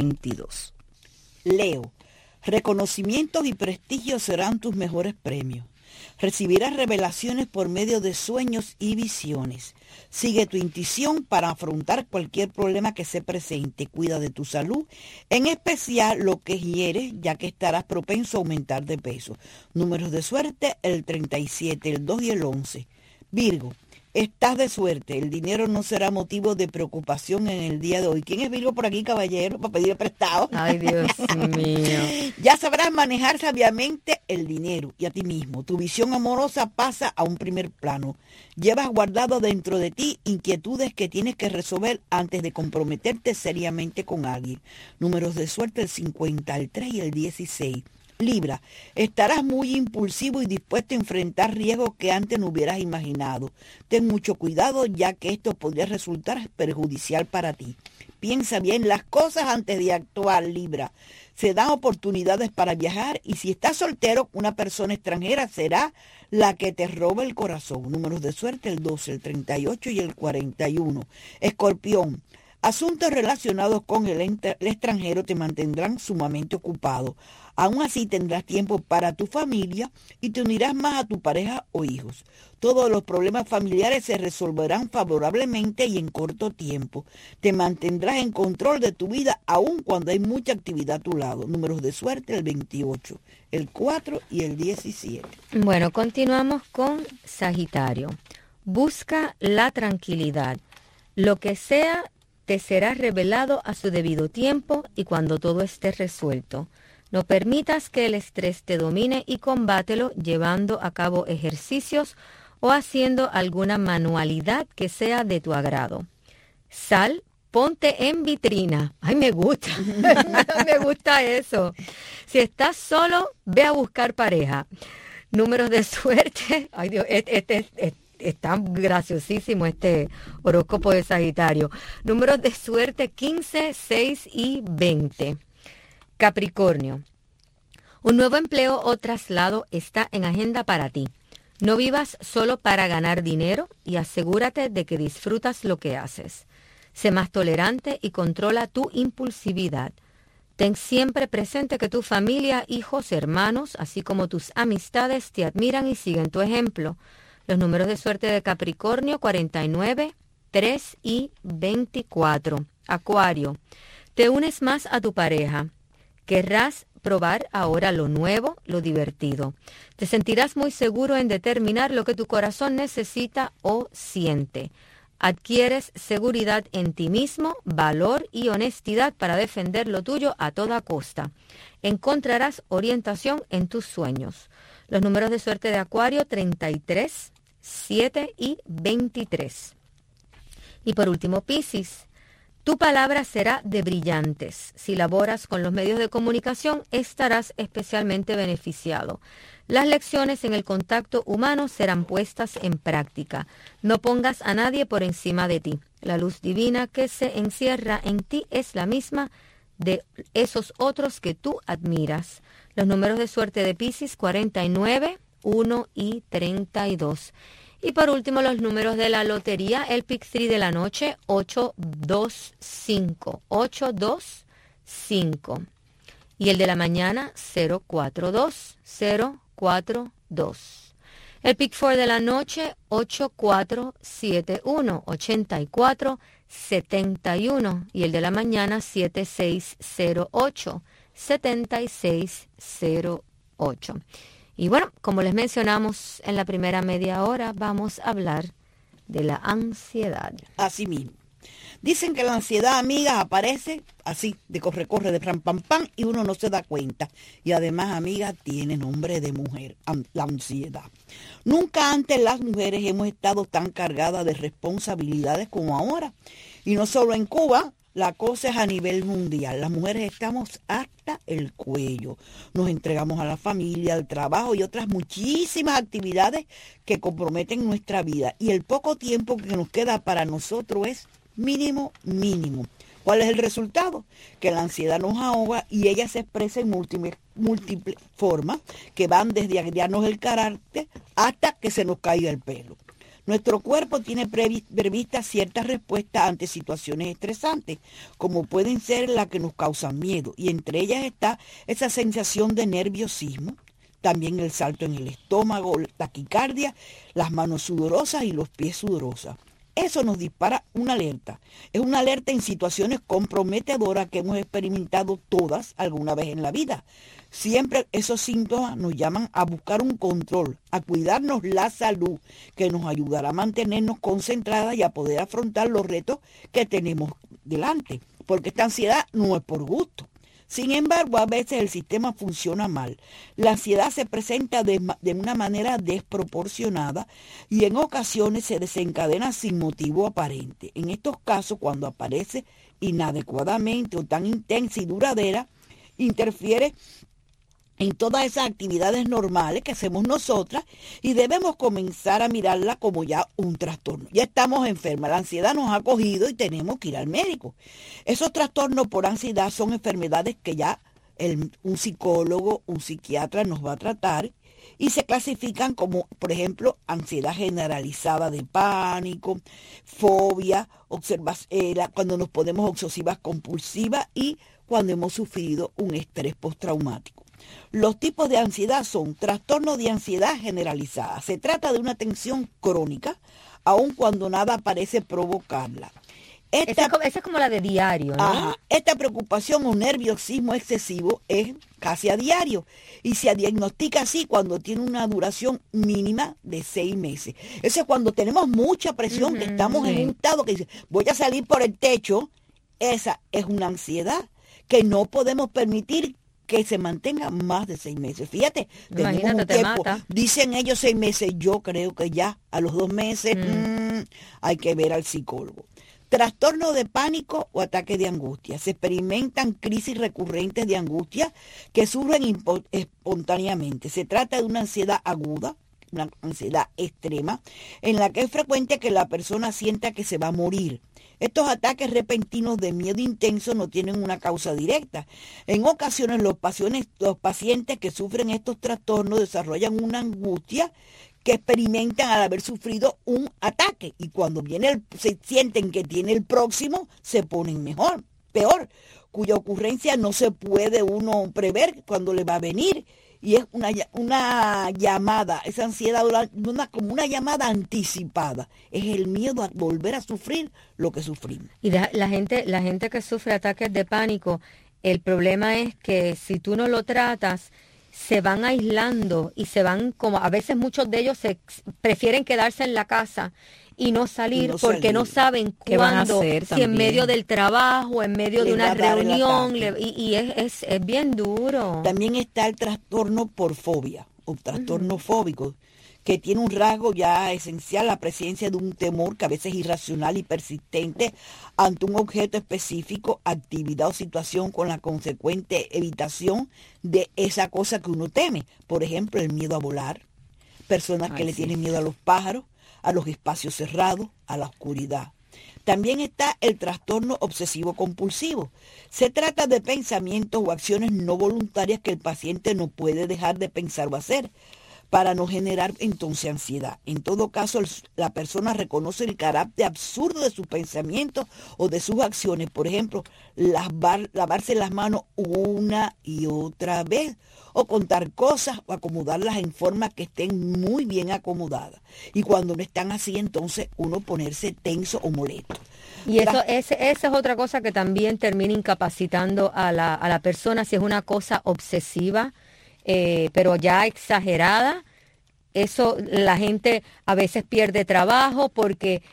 22. Leo. Reconocimientos y prestigio serán tus mejores premios. Recibirás revelaciones por medio de sueños y visiones. Sigue tu intuición para afrontar cualquier problema que se presente. Cuida de tu salud, en especial lo que quieres, ya que estarás propenso a aumentar de peso. Números de suerte, el 37, el 2 y el 11. Virgo. Estás de suerte, el dinero no será motivo de preocupación en el día de hoy. ¿Quién es Virgo por aquí, caballero, para pedir prestado? Ay, Dios mío. Ya sabrás manejar sabiamente el dinero y a ti mismo. Tu visión amorosa pasa a un primer plano. Llevas guardado dentro de ti inquietudes que tienes que resolver antes de comprometerte seriamente con alguien. Números de suerte, el 50, el 3 y el 16. Libra, estarás muy impulsivo y dispuesto a enfrentar riesgos que antes no hubieras imaginado. Ten mucho cuidado, ya que esto podría resultar perjudicial para ti. Piensa bien las cosas antes de actuar, Libra. Se dan oportunidades para viajar y si estás soltero, una persona extranjera será la que te robe el corazón. Números de suerte, el 12, el 38 y el 41. Escorpión. Asuntos relacionados con el extranjero te mantendrán sumamente ocupado. Aún así tendrás tiempo para tu familia y te unirás más a tu pareja o hijos. Todos los problemas familiares se resolverán favorablemente y en corto tiempo. Te mantendrás en control de tu vida aun cuando hay mucha actividad a tu lado. Números de suerte, el 28, el 4 y el 17. Bueno, continuamos con Sagitario. Busca la tranquilidad. Lo que sea te será revelado a su debido tiempo y cuando todo esté resuelto. No permitas que el estrés te domine y combátelo llevando a cabo ejercicios o haciendo alguna manualidad que sea de tu agrado. Sal, ponte en vitrina. Ay, me gusta. Me gusta eso. Si estás solo, ve a buscar pareja. Números de suerte. Ay, Dios, está graciosísimo este horóscopo de Sagitario. Números de suerte 15, 6 y 20. Capricornio. Un nuevo empleo o traslado está en agenda para ti. No vivas solo para ganar dinero y asegúrate de que disfrutas lo que haces. Sé más tolerante y controla tu impulsividad. Ten siempre presente que tu familia, hijos, hermanos, así como tus amistades te admiran y siguen tu ejemplo. Los números de suerte de Capricornio: 49, 3 y 24. Acuario, te unes más a tu pareja. Querrás probar ahora lo nuevo, lo divertido. Te sentirás muy seguro en determinar lo que tu corazón necesita o siente. Adquieres seguridad en ti mismo, valor y honestidad para defender lo tuyo a toda costa. Encontrarás orientación en tus sueños. Los números de suerte de Acuario: 33, 7 y 23. Y por último, Piscis. Tu palabra será de brillantes. Si laboras con los medios de comunicación, estarás especialmente beneficiado. Las lecciones en el contacto humano serán puestas en práctica. No pongas a nadie por encima de ti. La luz divina que se encierra en ti es la misma de esos otros que tú admiras. Los números de suerte de Piscis: 49, 1 y 32. Y por último, los números de la lotería, el Pick 3 de la noche: 825, 825. Y el de la mañana: 042, 042. El Pick 4 de la noche: 8471, 84, 71. Y el de la mañana: 7608, 7608. Y bueno, como les mencionamos en la primera media hora, vamos a hablar de la ansiedad. Así mismo. Dicen que la ansiedad, amigas, aparece así, de corre, de pam, pam, pam, y uno no se da cuenta. Y además, amigas, tiene nombre de mujer, la ansiedad. Nunca antes las mujeres hemos estado tan cargadas de responsabilidades como ahora. Y no solo en Cuba. La cosa es a nivel mundial. Las mujeres estamos hasta el cuello. Nos entregamos a la familia, al trabajo y otras muchísimas actividades que comprometen nuestra vida. Y el poco tiempo que nos queda para nosotros es mínimo. ¿Cuál es el resultado? Que la ansiedad nos ahoga y ella se expresa en múltiples formas que van desde agriarnos el carácter hasta que se nos caiga el pelo. Nuestro cuerpo tiene previstas ciertas respuestas ante situaciones estresantes, como pueden ser las que nos causan miedo, y entre ellas está esa sensación de nerviosismo, también el salto en el estómago, taquicardia, las manos sudorosas y los pies sudorosos. Eso nos dispara una alerta. Es una alerta en situaciones comprometedoras que hemos experimentado todas alguna vez en la vida. Siempre esos síntomas nos llaman a buscar un control, a cuidarnos la salud, que nos ayudará a mantenernos concentradas y a poder afrontar los retos que tenemos delante. Porque esta ansiedad no es por gusto. Sin embargo, a veces el sistema funciona mal. La ansiedad se presenta de una manera desproporcionada y en ocasiones se desencadena sin motivo aparente. En estos casos, cuando aparece inadecuadamente o tan intensa y duradera, interfiere en todas esas actividades normales que hacemos nosotras y debemos comenzar a mirarla como ya un trastorno. Ya estamos enfermas, la ansiedad nos ha cogido y tenemos que ir al médico. Esos trastornos por ansiedad son enfermedades que ya un psicólogo, un psiquiatra nos va a tratar y se clasifican como, por ejemplo, ansiedad generalizada de pánico, fobia, cuando nos ponemos obsesivas compulsivas y cuando hemos sufrido un estrés postraumático. Los tipos de ansiedad son trastorno de ansiedad generalizada. Se trata de una tensión crónica, aun cuando nada parece provocarla. Esa es como la de diario, ¿no? Ajá. Esta preocupación o nerviosismo excesivo es casi a diario y se diagnostica así cuando tiene una duración mínima de 6 meses. Eso es cuando tenemos mucha presión, que estamos en un estado que dice, voy a salir por el techo. Esa es una ansiedad que no podemos permitir que se mantenga más de 6 meses. Fíjate, tenemos un tiempo. Dicen ellos 6 meses, yo creo que ya a los 2 meses hay que ver al psicólogo. Trastorno de pánico o ataque de angustia. Se experimentan crisis recurrentes de angustia que surgen espontáneamente. Se trata de una ansiedad aguda, una ansiedad extrema, en la que es frecuente que la persona sienta que se va a morir. Estos ataques repentinos de miedo intenso no tienen una causa directa. En ocasiones los pacientes que sufren estos trastornos desarrollan una angustia que experimentan al haber sufrido un ataque. Y cuando se sienten que tiene el próximo, se ponen peor, cuya ocurrencia no se puede uno prever cuando le va a venir. Y es una llamada, esa ansiedad, como una llamada anticipada. Es el miedo a volver a sufrir lo que sufrimos. Y la gente que sufre ataques de pánico, el problema es que si tú no lo tratas, se van aislando y se van, como a veces muchos de ellos prefieren quedarse en la casa y no salir porque no saben qué van a hacer, si en medio del trabajo, en medio de una reunión, y es bien duro. También está el trastorno por fobia o trastorno fóbico, que tiene un rasgo ya esencial, la presencia de un temor que a veces es irracional y persistente ante un objeto específico, actividad o situación, con la consecuente evitación de esa cosa que uno teme. Por ejemplo, el miedo a volar, personas que le tienen miedo a los pájaros, a los espacios cerrados, a la oscuridad. También está el trastorno obsesivo compulsivo. Se trata de pensamientos o acciones no voluntarias que el paciente no puede dejar de pensar o hacer para no generar entonces ansiedad. En todo caso, la persona reconoce el carácter absurdo de sus pensamientos o de sus acciones. Por ejemplo, lavarse las manos una y otra vez, o contar cosas o acomodarlas en forma que estén muy bien acomodadas. Y cuando no están así, entonces uno ponerse tenso o molesto. Y esa es otra cosa que también termina incapacitando a la persona si es una cosa obsesiva, pero ya exagerada. Eso, la gente a veces pierde trabajo porque,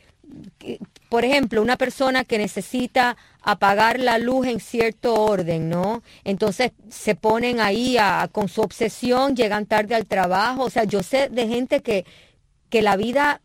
por ejemplo, una persona que necesita apagar la luz en cierto orden, ¿no? Entonces se ponen ahí con su obsesión, llegan tarde al trabajo. O sea, yo sé de gente que la vida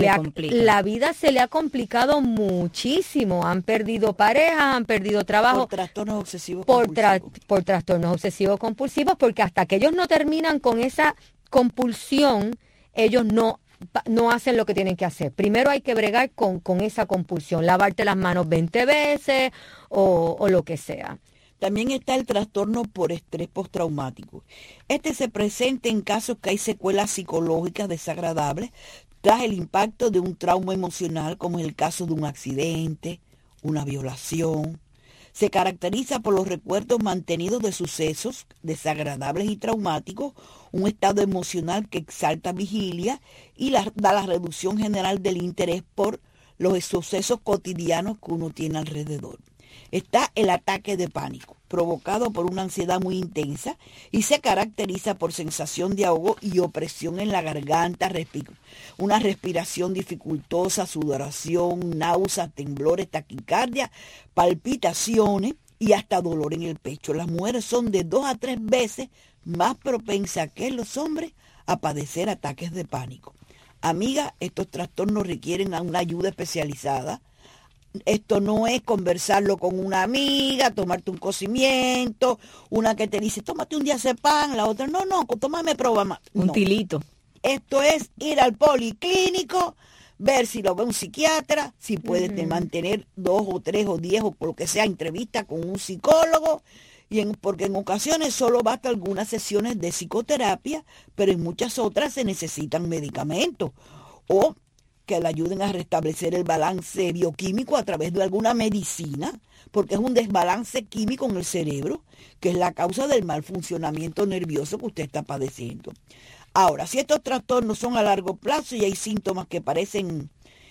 se le ha complicado muchísimo. Han perdido parejas, han perdido trabajo. Por trastornos obsesivos compulsivos. Por trastornos obsesivos compulsivos, porque hasta que ellos no terminan con esa compulsión, ellos no hacen lo que tienen que hacer. Primero hay que bregar con esa compulsión, lavarte las manos 20 veces o lo que sea. También está el trastorno por estrés postraumático. Este se presenta en casos que hay secuelas psicológicas desagradables tras el impacto de un trauma emocional, como es el caso de un accidente, una violación. Se caracteriza por los recuerdos mantenidos de sucesos desagradables y traumáticos, un estado emocional que exalta vigilia y da la reducción general del interés por los sucesos cotidianos que uno tiene alrededor. Está el ataque de pánico, provocado por una ansiedad muy intensa y se caracteriza por sensación de ahogo y opresión en la garganta, una respiración dificultosa, sudoración, náuseas, temblores, taquicardia, palpitaciones y hasta dolor en el pecho. Las mujeres son de 2 a 3 veces más propensas que los hombres a padecer ataques de pánico. Amiga, estos trastornos requieren una ayuda especializada. Esto no es conversarlo con una amiga, tomarte un cocimiento, una que te dice, tómate un diazepam, la otra, no, tómame Provama. Un tilito. Esto es ir al policlínico, ver si lo ve un psiquiatra, si puedes mantener 2 o 3 o 10 o lo que sea, entrevista con un psicólogo, porque en ocasiones solo basta algunas sesiones de psicoterapia, pero en muchas otras se necesitan medicamentos o que le ayuden a restablecer el balance bioquímico a través de alguna medicina, porque es un desbalance químico en el cerebro, que es la causa del mal funcionamiento nervioso que usted está padeciendo. Ahora, si estos trastornos son a largo plazo y hay síntomas que parecen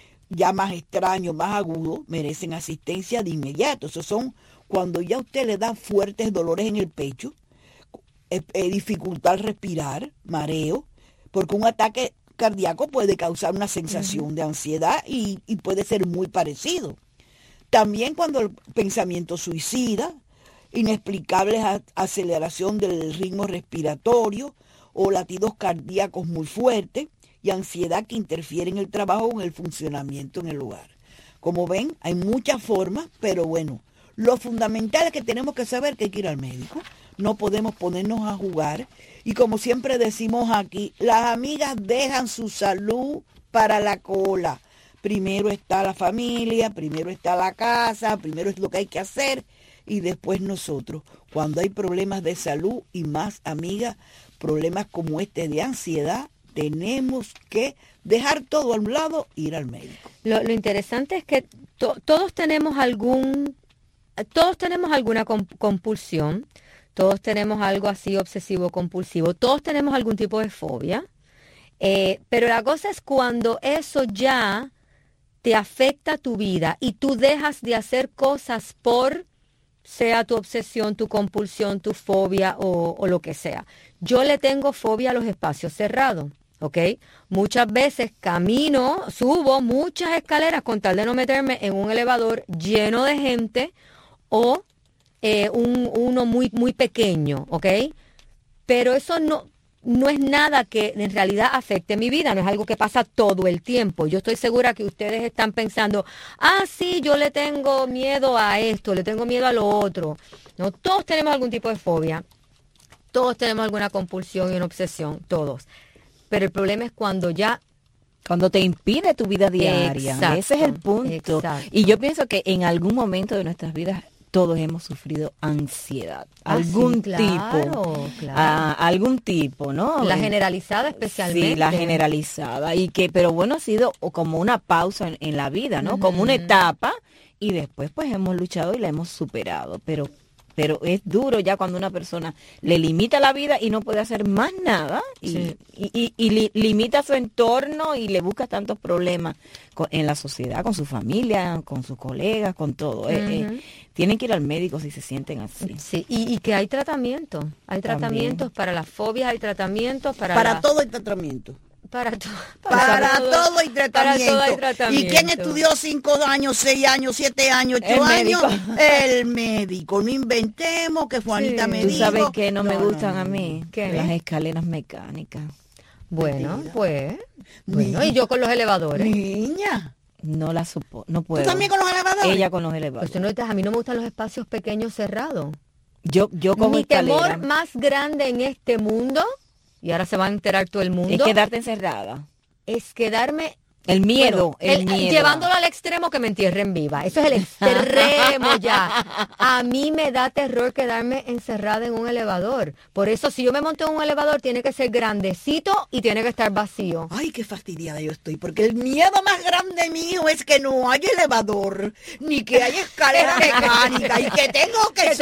ya más extraños, más agudos, merecen asistencia de inmediato. Esos son cuando ya usted le da fuertes dolores en el pecho, dificultad al respirar, mareo, porque un ataque cardíaco puede causar una sensación de ansiedad y puede ser muy parecido. También cuando el pensamiento suicida, inexplicable aceleración del ritmo respiratorio o latidos cardíacos muy fuertes y ansiedad que interfiere en el trabajo o en el funcionamiento en el hogar. Como ven, hay muchas formas, pero bueno, lo fundamental es que tenemos que saber que hay que ir al médico. No podemos ponernos a jugar. Y como siempre decimos aquí, las amigas dejan su salud para la cola. Primero está la familia, primero está la casa, primero es lo que hay que hacer y después nosotros. Cuando hay problemas de salud y más, amigas, problemas como este de ansiedad, tenemos que dejar todo a un lado e ir al médico. Lo interesante es que todos tenemos alguna compulsión, todos tenemos algo así obsesivo compulsivo, todos tenemos algún tipo de fobia, pero la cosa es cuando eso ya te afecta tu vida y tú dejas de hacer cosas sea tu obsesión, tu compulsión, tu fobia o lo que sea. Yo le tengo fobia a los espacios cerrados, ¿ok? Muchas veces subo muchas escaleras con tal de no meterme en un elevador lleno de gente o uno muy, muy pequeño, ¿ok? Pero eso no es nada que en realidad afecte mi vida, no es algo que pasa todo el tiempo. Yo estoy segura que ustedes están pensando, sí, yo le tengo miedo a esto, le tengo miedo a lo otro. No, todos tenemos algún tipo de fobia, todos tenemos alguna compulsión y una obsesión, todos. Pero el problema es cuando te impide tu vida diaria. Exacto, ese es el punto. Exacto. Y yo pienso que en algún momento de nuestras vidas todos hemos sufrido ansiedad, algún tipo, ¿no? La generalizada especialmente. Sí, la generalizada, pero bueno, ha sido como una pausa en la vida, ¿no? Como una etapa, y después pues hemos luchado y la hemos superado, pero es duro ya cuando una persona le limita la vida y no puede hacer más nada y limita su entorno y le busca tantos problemas en la sociedad, con su familia, con sus colegas, con todo. Tienen que ir al médico si se sienten así. Sí, y que hay tratamientos. Hay tratamientos para las fobias, hay tratamientos para todo el tratamiento. Para todo hay tratamiento. ¿Y quién estudió 5 años, 6 años, 7 años, 8 años? El médico. No inventemos que Juanita me dijo. ¿Tú sabes qué no me gustan a mí? ¿Qué? Las escaleras mecánicas. Bueno, y yo con los elevadores. Niña. No no puedo. ¿Tú también con los elevadores? Ella con los elevadores. Pues a mí no me gustan los espacios pequeños cerrados. Yo como Mi escalera. temor más grande en este mundo, y ahora se va a enterar todo el mundo, es quedarte encerrada. Es quedarme... El miedo, llevándolo al extremo que me entierren viva. Eso es el extremo ya. A mí me da terror quedarme encerrada en un elevador. Por eso, si yo me monto en un elevador, tiene que ser grandecito y tiene que estar vacío. Ay, qué fastidiada yo estoy, porque el miedo más grande mío es que no hay elevador, ni que haya escalera mecánica, y que tengo que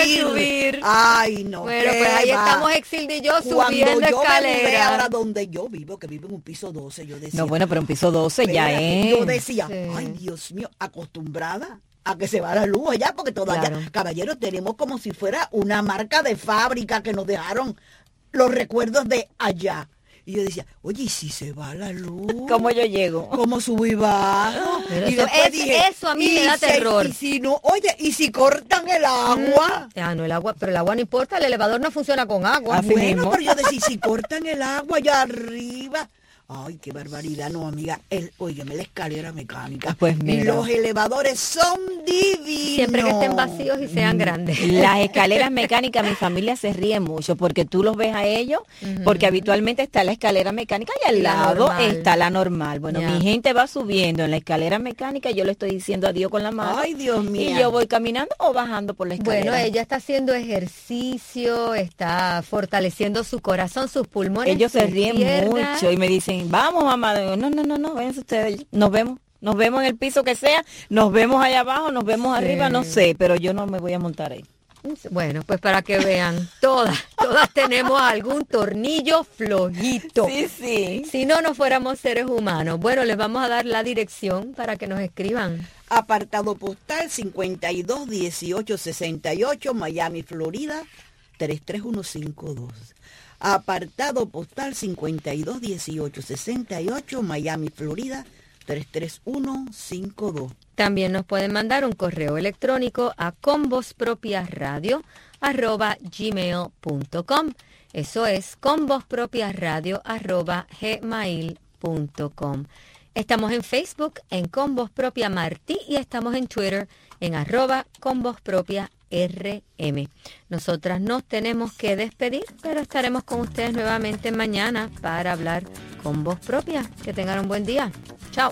subir. Ay, no. Bueno, pues ahí estamos Exilda y yo subiendo escaleras. Cuando yo me mudé ahora donde yo vivo, que vivo en un piso 12, yo decía... No, bueno, pero un piso 12 ya es. Yo decía, ay, Dios mío, acostumbrada a que se va la luz allá, porque todavía, caballeros, tenemos como si fuera una marca de fábrica que nos dejaron los recuerdos de allá. Y yo decía, oye, ¿y si se va la luz? ¿Cómo yo llego? ¿Cómo subo y bajo? Y después dije, eso a mí me da terror. Y si no, oye, ¿y si cortan el agua? No, el agua, pero el agua no importa, el elevador no funciona con agua. Bueno, pero yo decía, si cortan el agua allá arriba... Ay, qué barbaridad, no, amiga. Óigame, la escalera mecánica. Pues mira. Y los elevadores son divinos. Siempre que estén vacíos y sean grandes. Las escaleras mecánicas, mi familia se ríe mucho porque tú los ves a ellos, porque habitualmente está la escalera mecánica y al lado está la normal. Bueno, mi gente va subiendo en la escalera mecánica, yo le estoy diciendo adiós con la mano. Ay, Dios mío. Y yo voy caminando o bajando por la escalera. Bueno, ella está haciendo ejercicio, está fortaleciendo su corazón, sus pulmones. Ellos se ríen mucho y me dicen, vamos, mamá. No, váyanse ustedes. Nos vemos en el piso que sea, nos vemos allá abajo, nos vemos arriba, no sé, pero yo no me voy a montar ahí. Bueno, pues para que vean, todas tenemos algún tornillo flojito. Sí. Si no fuéramos seres humanos. Bueno, les vamos a dar la dirección para que nos escriban. Apartado postal 521868, Miami, Florida, 33152. Apartado postal 521868, Miami, Florida, 33152. También nos pueden mandar un correo electrónico a convozpropiasradio@gmail.com. Eso es convozpropiasradio@gmail.com. Estamos en Facebook en Con Voz Propia Martí y estamos en Twitter en @convozpropiarm. Nosotras nos tenemos que despedir, pero estaremos con ustedes nuevamente mañana para hablar con voz propia. Que tengan un buen día. Chao.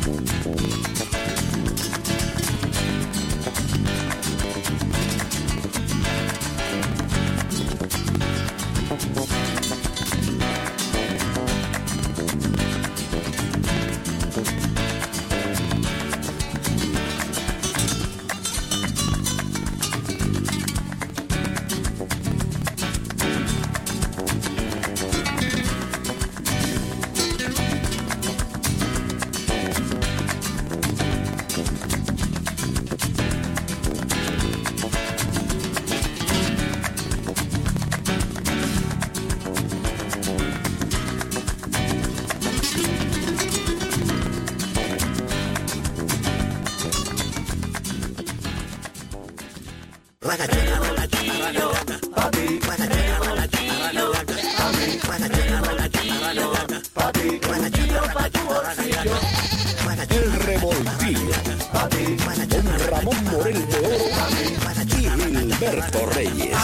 El Revoltillo, con Ramón Morel de Oro y Gilberto Reyes.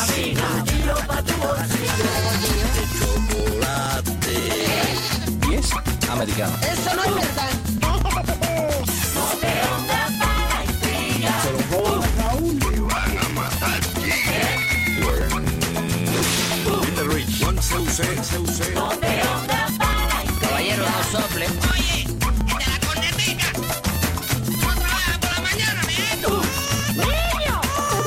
Y es americano. Eso no es verdad. Caballero, no sople. Oye, de la cornetica. No trabaja por la mañana, mi niño.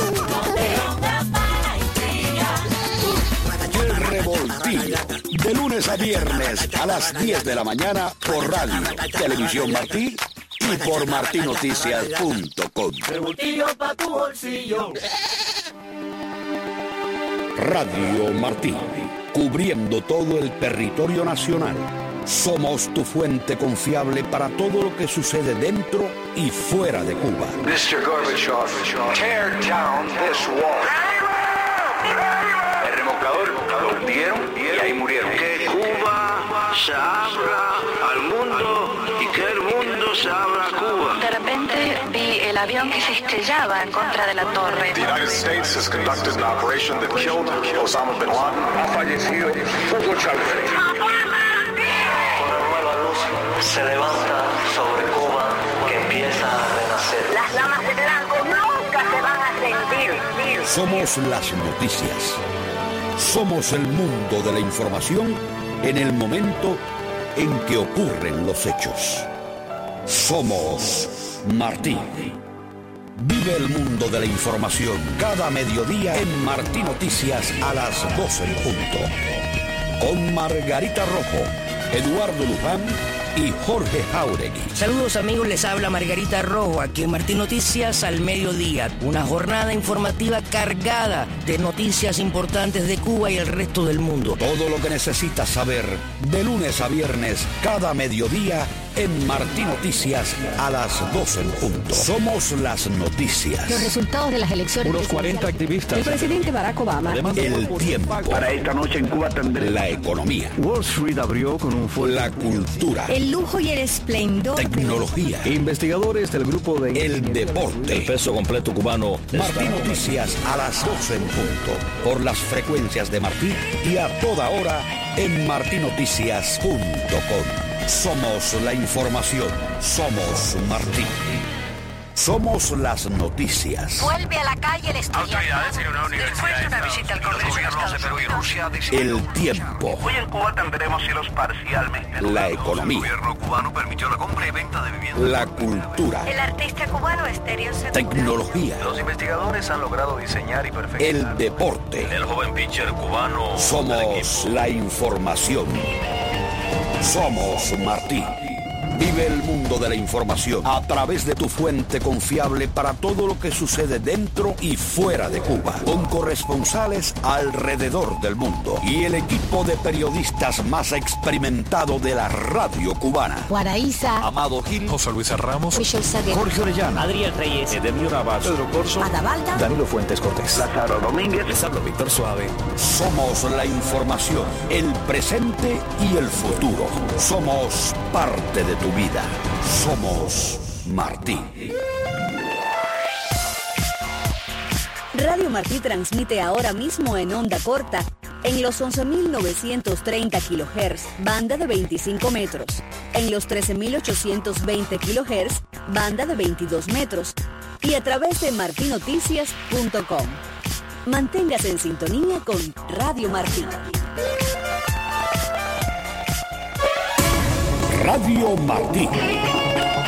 El Revoltillo, de lunes a viernes a las 10 de la mañana por Radio, Televisión Martí y por martinoticias.com. Revoltillo pa' tu bolsillo. Radio Martí, cubriendo todo el territorio nacional. Somos tu fuente confiable para todo lo que sucede dentro y fuera de Cuba. Mr. Gorbachev, tear down this wall. El remolcador lo hundieron y ahí murieron. Que Cuba se abra al mundo y que el mundo se abra a Cuba. De repente vi el avión que se estrellaba en contra de la torre. The United States has conducted an operation that killed Osama bin Laden. Ha fallecido Hugo Chávez. Una nueva luz se levanta sobre Cuba que empieza a renacer. Las damas de blanco nunca se van a rendir. Somos las noticias. Somos el mundo de la información en el momento en que ocurren los hechos. Somos Martí. Vive el mundo de la información cada mediodía en Martí Noticias a las 12 en punto. Con Margarita Rojo, Eduardo Luján y Jorge Jauregui. Saludos amigos, les habla Margarita Rojo aquí en Martí Noticias al mediodía. Una jornada informativa cargada de noticias importantes de Cuba y el resto del mundo. Todo lo que necesitas saber de lunes a viernes cada mediodía en Martí Noticias a las 12 en punto. Somos las noticias. Los resultados de las elecciones. Unos 40 activistas. El presidente Barack Obama. El tiempo. Para esta noche en Cuba tendré. La economía. Wall Street abrió con un fuerte. La cultura. El lujo y el esplendor. Tecnología. Investigadores del grupo de. El deporte. El peso completo cubano. Martí Noticias a las 12 en punto. Por las frecuencias de Martí y a toda hora en martinoticias.com. Somos la información. Somos Martí. Somos las noticias. Vuelve a la calle el estudiante. Autoridades en una universidad de una visita al Congreso de gobiernos de Perú y Rusia El tiempo. Hoy en Cuba tendremos cielos parcialmente. La economía. El gobierno cubano permitió la compra y venta de viviendas. La cultura. El artista cubano Estéreo Segura. Tecnología. Los investigadores han logrado diseñar y perfeccionar. El deporte. El joven pitcher cubano. Somos la información. Somos Martí. Vive el mundo de la información a través de tu fuente confiable para todo lo que sucede dentro y fuera de Cuba, con corresponsales alrededor del mundo y el equipo de periodistas más experimentado de la radio cubana. Guaraíza. Amado Gil, José Luis Ramos, Michelle Saguer. Jorge Orellana, Adrián Reyes, Edemio Navas, Pedro Corso, Adavalda. Danilo Fuentes Cortés, Lázaro Domínguez. les habla Víctor Suave. Somos la información, el presente y el futuro. Somos parte de tu vida. Somos Martí. Radio Martí transmite ahora mismo en onda corta En los 11.930 kHz, banda de 25 metros. En los 13.820 kHz, banda de 22 metros. Y a través de martinoticias.com. Manténgase en sintonía con Radio Martí. Radio Martí.